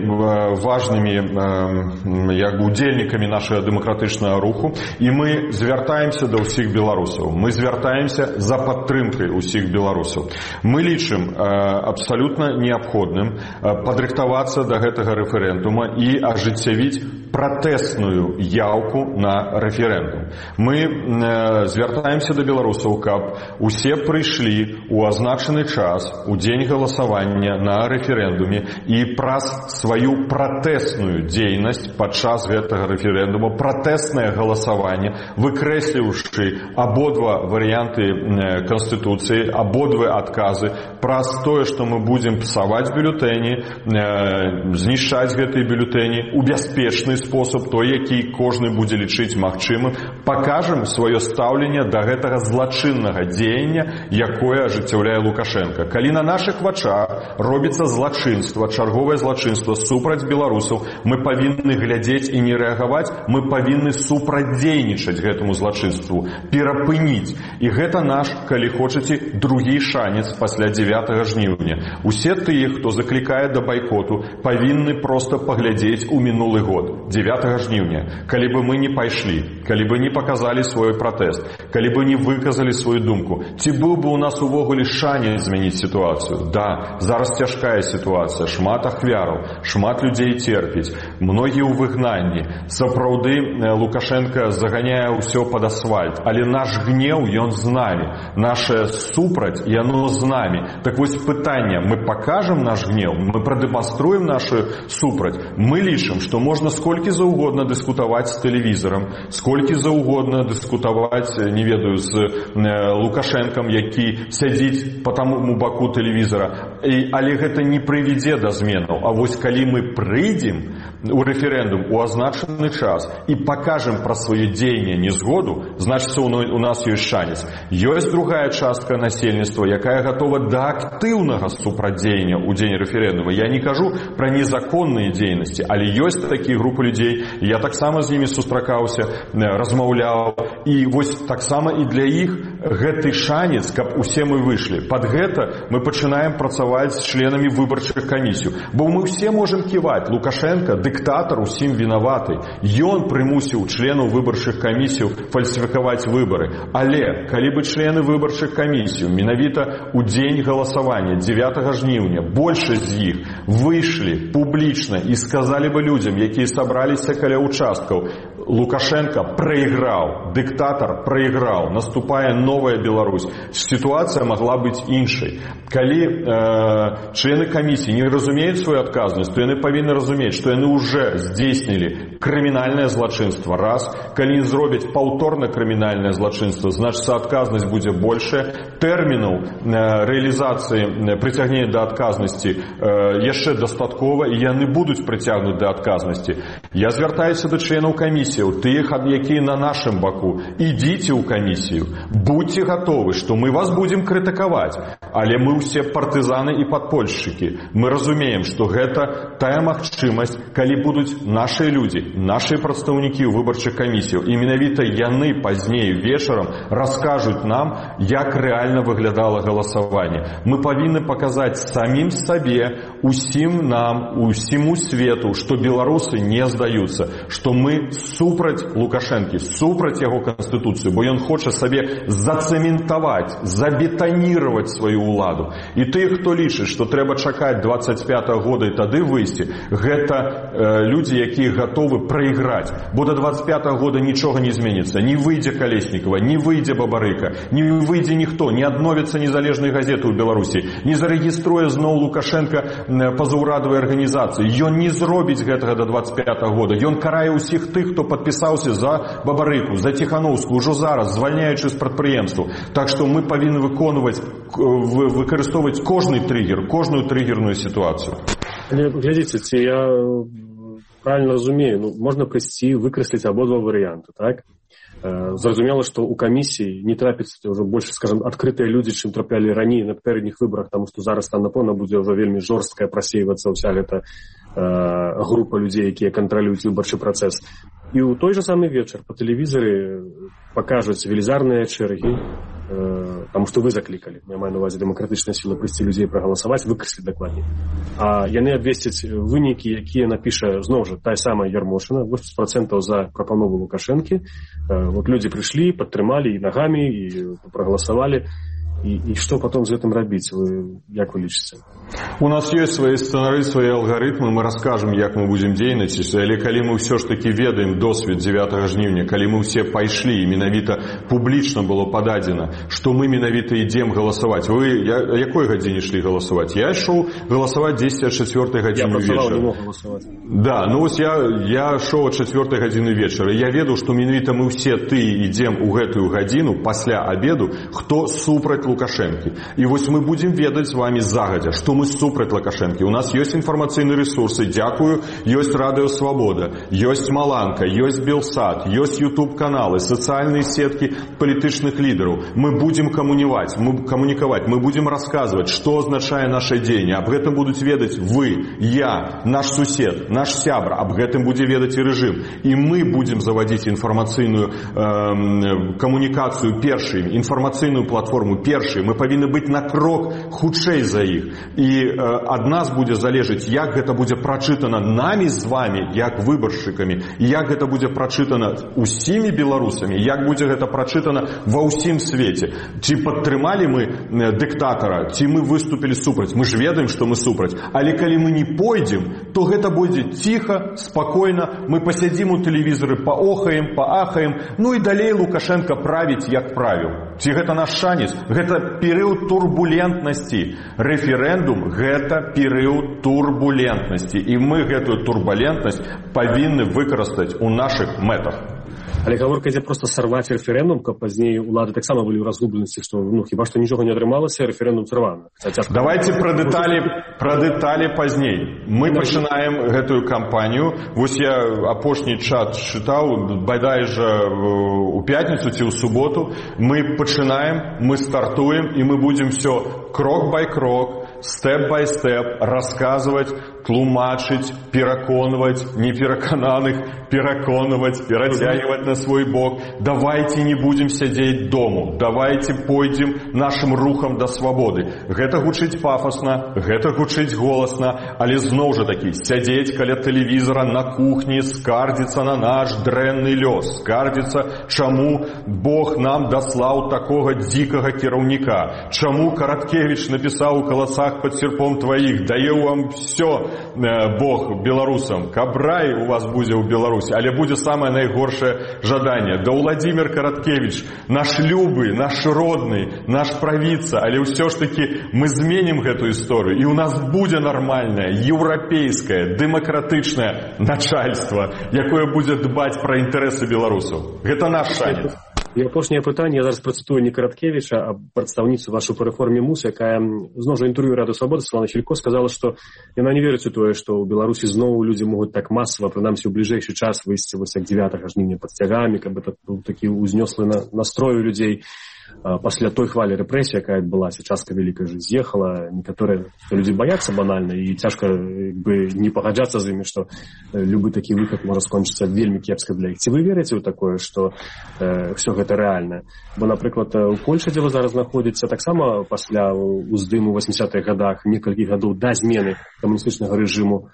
важными як удельниками нашего демократичного руху. И мы звертаемся до всех белорусов. Мы звертаемся за подтримкой усіх белорусов. Мы лічым абсолютно необходным подрыхтоваться до гэтага рэферэндума і ажыццявіць пратэсную яўку на рэферэндум. Мы э, звяртаемся да беларусаў, каб усе прыйшлі ў азначаны час, у дзень галасавання на рэферэндуме і праз сваю пратэсную дзейнасць падчас гэтага рэферэндума, пратэснае галасаванне, выкрэсліўшы абодва варыянты э, Канстытуцыі, абодва адказы, праз тое, што мы будзем псаваць бюлетэні, э, знішчаць гэтыя бюлетэні у бяспечны спосаб, той, які кожны будзе лічыць магчымым, пакажам сваё стаўленне да гэтага злачыннага дзеяння, якое ажыццяўляе Лукашенко. Калі на нашых вачах робіцца злачынства, чарговае злачынства супраць беларусаў, мы павінны глядзець і не рэагаваць, мы павінны супрацьдзейнічаць гэтаму злачынству, перапыніць. І гэта наш, калі хочаце, другі шанец пасля дзевятага жніўня. Усе тыя, хто заклікае да байкоту, павінны проста паглядзець у мінулы год, дзевятага жніўня. Калі бы мы не пайшлі, калі бы не паказалі свой пратэст, калі бы не выказалі сваю думку, ці быў бы у нас увогуле шанец змяніць сітуацыю? Да, зараз цяжкая сітуацыя, шмат ахвяраў, шмат людзей терпіць, многія ў выгнанні. Сапраўды Лукашенко заганяе ўсё пад асфальт, але наш гнеў, ён з намі, наша супраць, яно з намі. Так вось пытанне, мы пакажам наш гнеў, мы прадэманструем нашу супраць. Мы лічым, што можна сколькі заўгодна дыскутаваць з тэлевізарам, сколькі заўгодна дыскутаваць, не ведаю, з Лукашэнкам, які сядзіць па таму баку тэлевізара. І, але гэта не прывядзе да зменаў. А вось калі мы прыйдзем у рэферэндум у азначаны час і пакажам пра сваё дзеянне незгоду, значыцца у нас ёсць шанец. Ёсць другая частка насельніцтва, якая гатова да актыўнага супрацьдзеяння ў дзень рэферэндума. Я не кажу пра незаконныя дзейнасці, але ёсць такія групы людзей, я таксама з імі сустракаўся, размаўляў, і вось таксама і для іх гэты шанец, каб усе мы выйшлі. Пад гэта мы пачынаем працаваць з членамі выбарчых камісій, бо мы ўсе можам ківаць. Лукашенко, дыктатар, усім вінаваты. Ён прымусіў членаў выбарчых камісій фальсіфікаваць выбары. Але калі бы члены выбарчых камісій менавіта ў дзень галасавання дзевятага жніўня большасць з іх выйшлі публічна і сказалі бы людзям, якія сабраліся каля участкаў, Лукашенко проиграл, диктатор проиграл, наступае новая Беларусь. Ситуация могла быть іншай. Калі э, члены комиссии не разумеют свою отказность, то яны павінны разумець, что яны уже здзейснілі крымінальнае злачынство. Раз. Калі зробяць паўторна крымінальнае злачынство, значит, отказность будзе большая. Тэрмінаў э, реализации прыцягнення да отказности э, яшчэ дастаткова, і яны будуць прыцягнуты да отказности. Я звяртаюся до членаў комиссии, тых, якія на нашым баку. Ідзіце ў камісію, будьте готовы, што мы вас будем крытыкаваць, але мы ўсе партызаны і падпольшчыкі. Мы разумеем, што гэта тая магчымасць, калі будуць нашыя людзі, нашыя прадстаўнікі ў выбарчых камісіях, і менавіта яны пазней вечарам раскажуць нам, як рэальна выглядала галасаванне. Мы павінны паказаць самім сабе, усім нам, усіму свету, што беларусы не здаюцца, што мы супраць Лукашэнкі, супраць яго канстытуцыю, бо ён хоча сабе зацэментаваць, забетанировать сваю ўладу. І тыя, хто лічыць, што трэба чакаць двадцать пятого года і тады выйсці, гэта э, людзі, якія гатовы прайграць. Бо до двадцать пятого года нічога не зменіцца. Не выйдзе Калеснікава, не выйдзе Бабарыка, не выйдзе ніхто, не адновіцца незалежнай газеты ў Беларусі, не зарэгіструе зноў Лукашенко пазаўрадавай арганізацыі. Ён не зробіць гэтага до двадцать пятого года. Ён карае ўсіх тых, хто падпісаўся за Бабарыку, за Тихановскую, ўжо зараз, звальняючы з прадпрыемстваў. Так што мы павінны выконваць, выкарыстоўваць кожны триггер, кожную триггерную ситуацию. Глядзіце, ці я правильно разумею, ну, можна прыйсці, выкрэсліць абодва варыянты, так? Зразумела, што ў камісіі не трапіцца ўжо больш, скажем, адкрытыя людзі, чым траплялі раней на папярэдніх выбарах, таму што зараз там, напэўна, будзе ўжо вельмі жорсткая прасейвацца ўся гэта э, група людзей, якія кантралююць выбарчы працэс. І ў той жа самы вечар па тэлевізары пакажуць велізарныя чэргі, э, таму што вы заклікалі, я маю на увазе дэмакратычныя сілы прыйсці людзей прагаласаваць, выкрэсліць дакладней. А яны абвесцяць вынікі, якія напіша зноў жа тая самая Ярмошына, восемьдесят процентов за прапанову Лукашэнкі. Э, вот люди пришли, падтрымалі і нагамі, і прагаласавалі. І, і што потом з гэтым рабіць? Вы, як вы лічыце? У нас ёсць свае сцэнары, свае алгарытмы, мы раскажам, як мы будзем дзейнічаць, але калі мы ўсё ж такі ведаем досвед дзевятага жніўня, калі мы ўсе пайшлі і менавіта публічна было пададзена, што мы менавіта ідзем галасаваць. Вы я, якой гадзіне ішлі галасаваць? Я ішоў галасаваць дзесяць чацвёртай гадзіны вечара. Я працаваў, не мог галасаваць. Да, ну вось я, я шоў ад чацвёртай гадзіны вечара. Я ведаў, што менавіта мы ўсе ты ідзем у гэтую гадзіну пасля абеду, хто супраць Лукашэнкі. І вось мы будзем ведаць з вамі загадзя, што мы супраць Лукашэнкі. У нас ёсць інфармацыйныя рэсурсы, дзякую, ёсць Радыё Свабода, ёсць Маланка, ёсць Белсат, ёсць YouTube-каналы, сацыяльныя сеткі палітычных лідараў. Мы будзем камуніваць, мы камунікаваць, мы будзем расказваць, што азначае наша дзеянне. Аб гэтым будуць ведаць вы, я, наш сусед, наш сябра, аб гэтым будзе ведаць і рэжым. І мы будзем завадзіць інфармацыйную э, камунікацыю першымі, інфармацыйную платформу першымі. Мы павінны быць на крок хутчэй за іх. І э, ад нас будзе залежыць, як гэта будзе прачытана намі з вамі, як выбаршчыкамі, і як гэта будзе прачытана усімі беларусамі, як будзе гэта прачытана ва ўсім свеце. Ці падтрымалі мы э, дыктатара, ці мы выступілі супраць. Мы ж ведаем, што мы супраць. Але калі мы не пойдзем, то гэта будзе ціха, спакойна, мы пасядзім у тэлевізары, паохаем, паахаем, ну і далей Лукашенко правіць, як правіў. Ці гэта наш шанец? Гэта перыяд турбулентнасці. Рэферэндум – гэта перыяд турбулентнасці. І мы гэтую турбулентнасць павінны выкарыстаць у нашых мэтах. Але гаворка ідзе проста сарваць рэферэндум, каб пазней улады таксама былі ў разгубленасці, што ну, хіба што нічога не атрымалася, рэферэндум сарваны. Давайте пра дэталі, пра дэталі пазней. Мы пачынаем гэтую кампанію. Вось я апошні чат чытаў, бадай жа у пятніцу ці ў суботу. Мы пачынаем, мы стартуем, і мы будзем всё крок бай крок, степ бай степ расказваць, тлумачыць, пераконваць неперакананых, пераконваць, перацягваць на свой бок. Давайте не будем сядзець дому. Давайте пойдзем нашим рухам да свабоды. Гэта гучыць пафасна, гэта гучыць голасна, але зноў жа такі, сядзець каля тэлевізара на кухні, скардзіцца на наш дрэнны лёс, скардзіцца, чаму Бог нам даслаў такога дзікага кіраўніка, чаму Караткевіч напісаў у каласах пад серпом тваіх, дае вам всё, Бог беларусам, каб рай у вас будзе ў Беларусі, але будзе самае найгоршае жаданне. Да Владимир Караткевич, наш любы, наш родны, наш правіца, але ўсё ж такі мы зменім гэту історыю, і ў нас будзе нармальнае, еўрапейскае, дэмакратычнае начальство, якое будзе дбаць пра інтарэсы беларусаў. Гэта наш шанец. І апошняе пытанне, я зараз працытую не Караткевіча, а прадстаўніцу вашу па рэформе МУС, якая зноў жа інтэрв'ю Радыё Свабода Святлана Філько сказала, што яна не верыць у тое, што ў Беларусі зноў людзі могуць так масава, прынамсі ў бліжэйшы час выйсці вось як дзевятага жніўня пад сцягамі, каб это быў такі ўзнёслы настрой у людзей. Пасля той хвалі рэпрэсій, якая адбылася, частка вялікая ж з'ехала, некаторыя людзі баяцца банальна, і цяжка бы не пагаджацца з імі, што любы такі выхад можа скончыцца вельмі кепска для іх. Ці вы верыце ў такое, што э, ўсё гэта рэальна? Бо, напрыклад, у Польшы, дзе вы зараз знаходзіцца, таксама пасля ўздыму ў восьмідзесятых гадах, некалькі гадоў да змены камуністычнага рэжыму,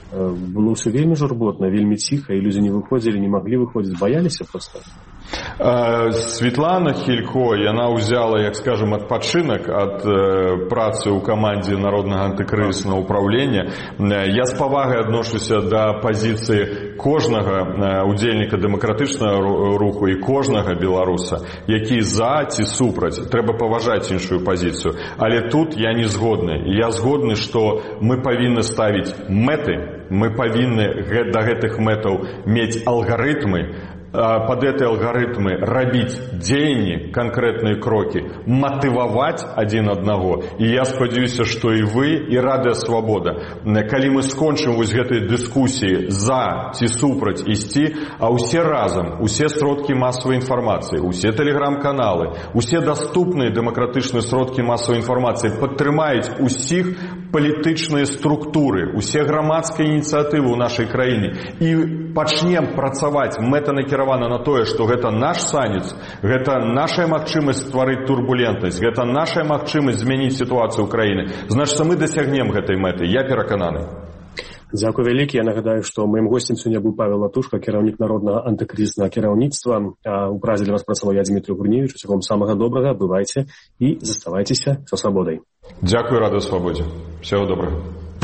было ўсё вельмі журботна, вельмі ціха, і людзі не выходзілі, не маглі выходзіць, баяліся проста. Светлана Хілько, яна ўзяла, як скажем, адпачынак ад э, працы ў камандзе Народнага антыкрызіснага ўпраўлення. Я з павагай адношуся да пазіцыі кожнага удзельніка дэмакратычнага руху і кожнага беларуса, які за ці супраць. Трэба паважаць іншую пазіцыю. Але тут я не згодны. Я згодны, што мы павінны ставіць мэты, мы павінны да гэтых мэтаў мець алгарытмы, под эти алгоритмы рабіць дзеянні, конкретные кроки, мотивовать один одного. И я спадзяюся, что и вы, и Радыё Свабода, калі мы скончым вось гэтай дыскусіі за ці супраць ісці, а усе разом, усе сродкі массовой информации, усе телеграм-каналы, усе доступныя дэмакратычныя сродкі массовой информации падтрымаюць усіх палітычныя структуры, усе грамадскія ініцыятывы ў нашай краіне і пачнем працаваць мэтанакіравана на тое, што гэта наш санец, гэта наша магчымасць стварыць турбулентнасць, гэта наша магчымасць змяніць сітуацыю ў краіне. Значыцца, мы дасягнем гэтай мэты. Я перакананы. Дзякуй вялікі. Я нагадаю, што маім госцем сёння быў Павел Латушка, кіраўнік народнага антыкрызіснага кіраўніцтва. У празе для вас працаваў я, Дмітрий Гурневич. Усяго вам самага добрага, бывайце і заставайцеся са свабодай. Дзякуй, Радыё Свабодзе. Всего добрага.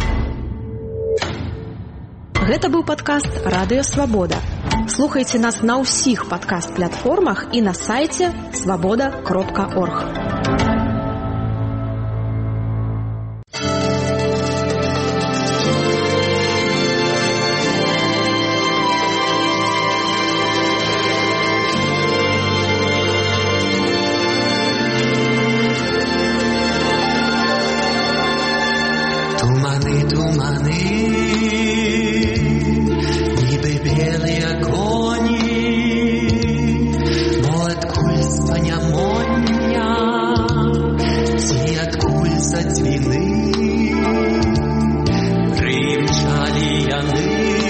Гэта быў падкаст «Радыё Свабода». Слухайце нас на ўсіх падкаст-платформах і на сайце свабода кропка орг. Туманы, туманы, нібы белыя коні, мо адкуль спанямоння, ці адкуль за дзвіны прымчалі яны,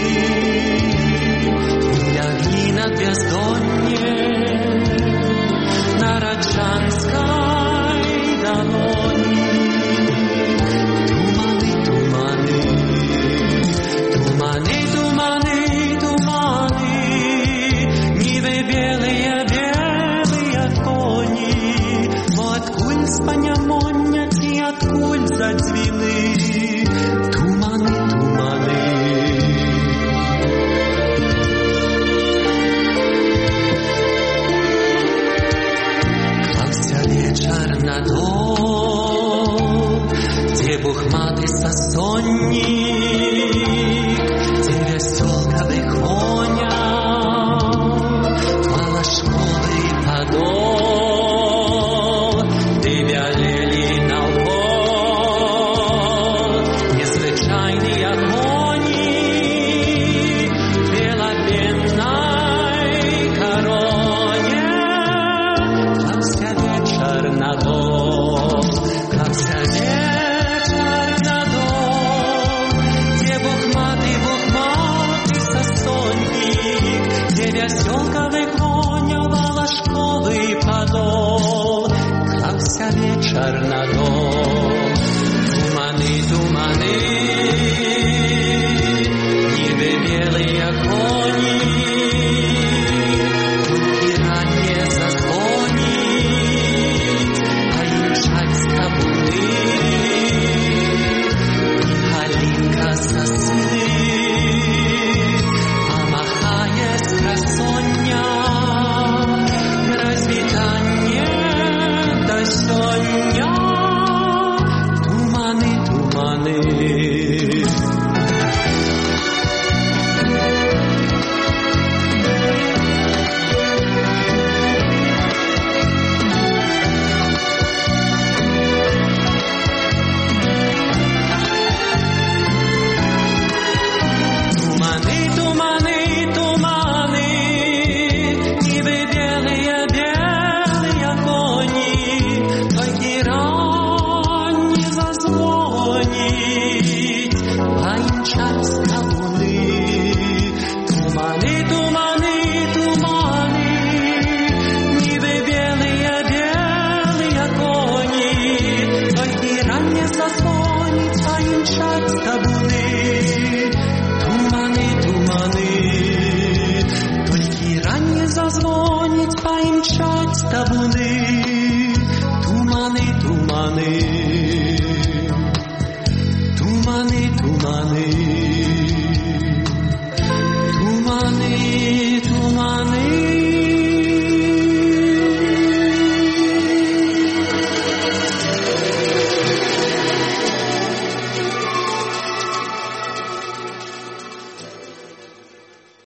ляглі над бяздонне на раджанскай далоні. Туманы, туманы, туманы, нібы белыя, белыя коні, мо адкуль спанямоння ці адкуль за дзвіны. Туманы, туманы. Клаўся вечар на дом, дзе бухматы сасоннік, дзе вясёлкавы коняў, малашковы падол, ды бялелі наўкол незвычайныя коні белапеннай кароне. Клаўся вечар на дом, клаўся вечар на дом, дзе бухматы, бухматы сасоннік, дзе вясёлкавы коняў, малашковы падол. Клаўся вечар на дом.